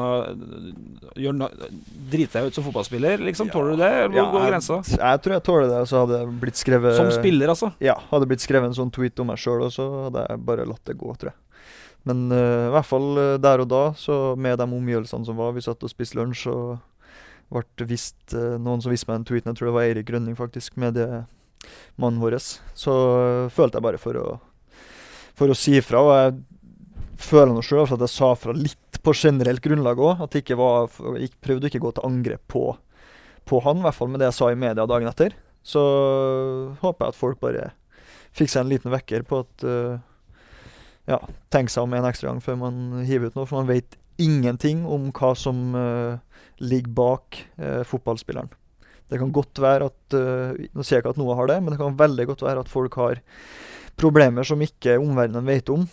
driter jeg ut som fotballspiller, liksom? Tåler du det? Hvor går grensa? Jeg tror jeg tåler det, og så hadde det blitt skrevet... Som spiller, altså? Ja, hadde blitt skrevet en sånn tweet om meg selv, og så hadde jeg bare latt det gå, tror jeg. Men i hvert fall der og da, så med de omgjørelsene som var, vi satt og spiste lunsj, og ble noen som visste meg den tweeten, jeg tror det var Eirik Grønning faktisk, med det mannen vår, så følte jeg bare for å si fra, og jeg føler noe selv at jeg sa fra litt på generelt grunnlag også, at jeg prøvde ikke å gå til angrep på han, i hvert fall med det jeg sa i media dagen etter. Så håper jeg at folk bare fikk seg en liten vekker på at tenk seg om en ekstra gang før man hiver ut noe, for man vet ingenting om hva som ligger bak fotballspilleren. Det kan godt være at, nå sier jeg ikke at noe har det, men det kan veldig godt være at folk har problemer som ikke omverdenen vet om.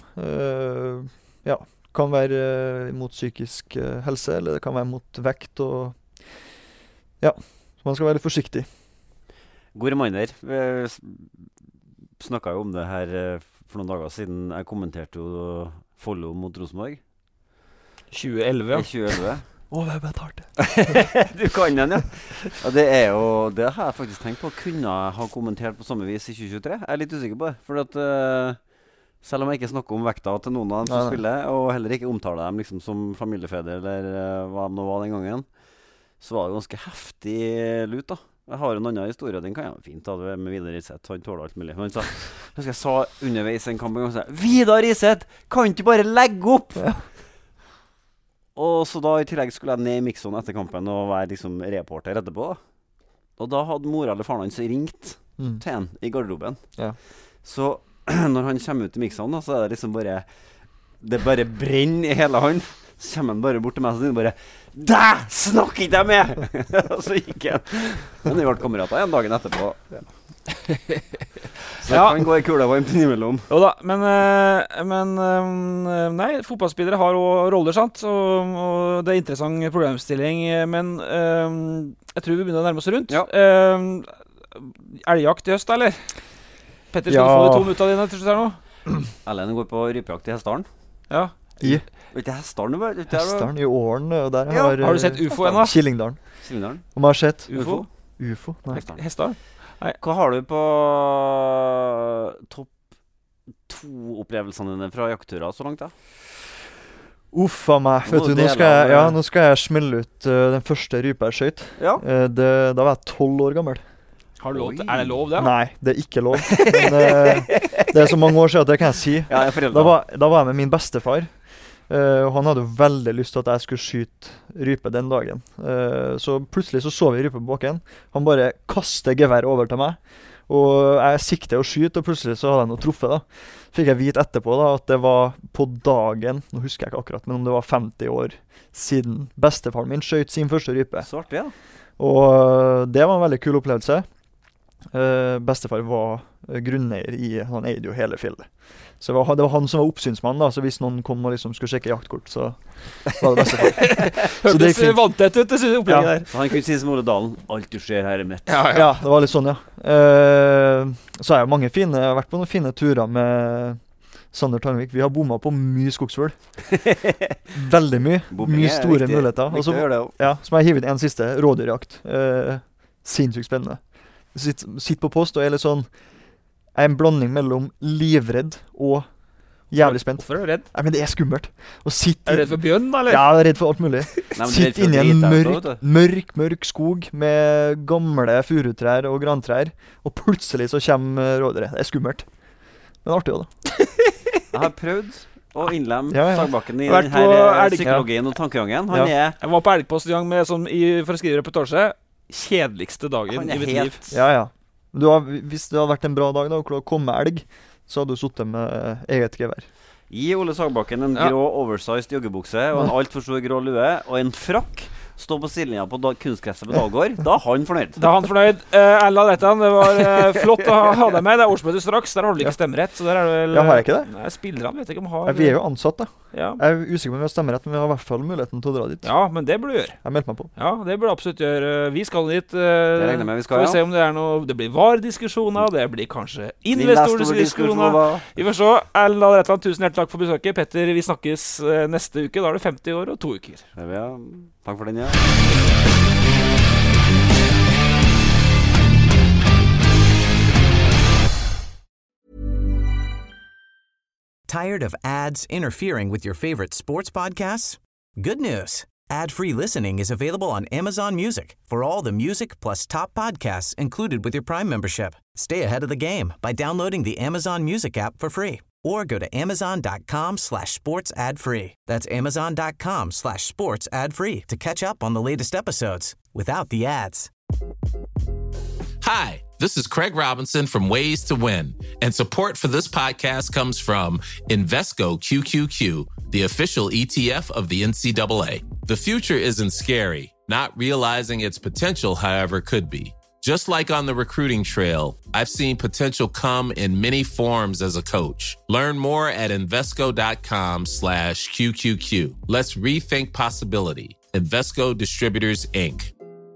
Kan være mot psykisk helse, eller det kan være mot vekt, og man skal være litt forsiktig. God reminder. Vi snakket jo om det her for noen dager siden. Jeg kommenterte jo Follo mot Rosenborg. 2011, ja. 2011. Det er betalt det. Du kan den, ja. Det er jo, det har jeg faktisk tenkt på. Kunne ha kommentert på samme vis i 2023. Jeg er litt usikker på det. For at, selv om jeg ikke snakker om vekta til noen av dem som spiller, og heller ikke omtaler dem liksom som familiefedre, eller hva det nå var den gangen, så var det ganske heftig lut da. Jeg har en annen historie, den kan jeg fint ta det med Vidar Riseth, han tåler alt mulig. Men jeg sa underveis en kamp en gang, Vidar Riseth, kan ikke bare legge opp? Ja. Og så da i tillegg skulle jeg ned i Mixon etter kampen og være liksom reporter etterpå da. Og da hadde mora eller faren hans ringt til en i garderoben. Ja. Så når han kommer ut i Mixon da, så er det liksom bare, det bare brenner i hele han. Så kommer han bare bort til meg og sier bare, «Dæ! Snakk ikke jeg med!» Og så gikk jeg. Men vi ble kamerater en dagen etterpå. Ja. Så det kan gå i kula varmt innimellom. Jo da, men nei, fotballspillere har også roller, sant? Og det er interessant problemstilling, men jeg tror vi begynner å nærme oss rundt. Ja. Elgjakt i høst, eller? Petter, skal du få de 2 minutter dine til slutt her nå? Ellen går på rypejakt i Hestdalen. Ja. Vet du Hestdalen? Hestdalen i Åren, og der har du sett UFO ennå? Killingdalen. Om jeg har sett UFO? Nei. Hestdalen? Nei. Hva har du på topp 2-opplevelsene dine fra jaktturer så langt da? Uffa meg, vet du, nå skal jeg smelle ut den første rypa jeg skjøt. Ja. Da var jeg 12 år gammel. Har du lov til? Er det lov, det? Nei, det er ikke lov. Men det er så mange år siden at det kan jeg si. Ja, jeg Da var jeg med min bestefar. Og han hadde jo veldig lyst til at jeg skulle skyte rype den dagen. Så plutselig så vi rype på bakken. Han bare kastet geværet over til meg. Og jeg sikter å skyte, og plutselig så hadde jeg noe truffet da. Fikk jeg vite etterpå da, at det var på dagen, nå husker jeg ikke akkurat, men om det var 50 år siden bestefaren min skjøt sin første rype. Så artig, ja. Og det var en veldig kul opplevelse. Bestefar var grunneier han eide jo hele fjellet. Så det var han som var oppsynsmann da, så hvis noen kom og liksom skulle sjekke jaktkort, så var det bestefar. Hørtes vanntett ut, det opplegget der. Så han kunne si som Ole Dalen, alt du ser her er mitt. Ja, det var litt sånn, ja. Så har jeg vært på noen fine turer med Sander Tangvik. Vi har bommet på mye skogsfugl. Veldig mye. Mye store muligheter. Og så må jeg hive inn en siste, rådyrjakt. Sinnssykt spennende. Sitt på post og er litt sånn, jeg er en blanding mellom livredd og jævlig spent. Hvorfor er du redd? Nei, men det er skummelt. Er du redd for bjørn, eller? Ja, jeg er redd for alt mulig. Sitt inne i en mørk skog med gamle furutrær og grantrær, og plutselig så kommer rådyret. Det er skummelt. Men artig også da. Jeg har prøvd å innlemme Sagbakken i Vært denne psykologien og tankegangen. Jeg var på Elgpost en gang for å skrive reportasje. Kjedeligste dagen i mitt liv. Ja. Hvis det hadde vært en bra dag da, og komme elg, så hadde du suttet med eget gevær. Gi Ole Sagbakken en grå oversized joggebukse og en alt for stor grå lue og en frakk. Stå på stillinga på kunstgresset på Dalgård. Da er han fornøyd. Ella Reitan, det var flott å ha deg med. Det er årsmøte straks. Der har du ikke stemmerett. Så der er du vel... Ja, har jeg ikke det? Nei, spillerne vet ikke om har... Vi er jo ansatt da. Ja. Jeg er usikker på om vi har stemmerett, men vi har i hvert fall muligheten til å dra dit. Ja, men det burde du gjøre. Jeg meldte meg på. Ja, det burde du absolutt gjøre. Vi skal dit. Det regner med vi skal, får vi se om det er noe... Det blir VAR-diskusjoner, det blir kanskje investor-diskusjoner. Vi får se. Ella Reitan, tusen hjertelig takk for besøket. Petter, vi snakkes neste uke. Da er det 50 år og 2 uker. Takk for den, ja. Tired of ads interfering with your favorite sports podcasts? Good news. Ad-free listening is available on Amazon Music for all the music plus top podcasts included with your Prime membership. Stay ahead of the game by downloading the Amazon Music app for free or go to amazon.com/sports ad-free. That's amazon.com/sports ad-free to catch up on the latest episodes without the ads. Hi, this is Craig Robinson from Ways to Win, and support for this podcast comes from Invesco QQQ, the official ETF of the NCAA. The future isn't scary. Not realizing its potential, however, could be. Just like on the recruiting trail, I've seen potential come in many forms as a coach. Learn more at Invesco.com/QQQ. Let's rethink possibility. Invesco Distributors, Inc.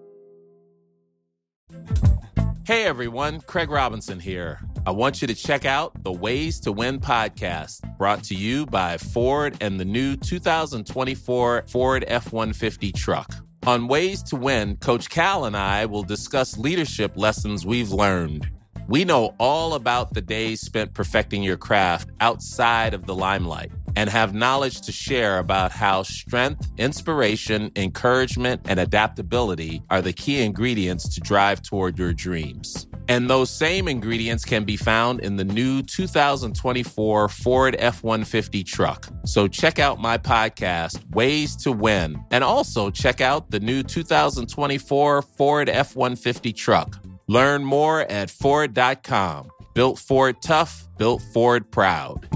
Hey everyone, Craig Robinson here. I want you to check out the Ways to Win podcast, brought to you by Ford and the new 2024 Ford F-150 truck. On Ways to Win, Coach Cal and I will discuss leadership lessons we've learned. We know all about the days spent perfecting your craft outside of the limelight and have knowledge to share about how strength, inspiration, encouragement, and adaptability are the key ingredients to drive toward your dreams. And those same ingredients can be found in the new 2024 Ford F-150 truck. So check out my podcast, Ways to Win, and also check out the new 2024 Ford F-150 truck. Learn more at Ford.com. Built Ford tough, built Ford proud.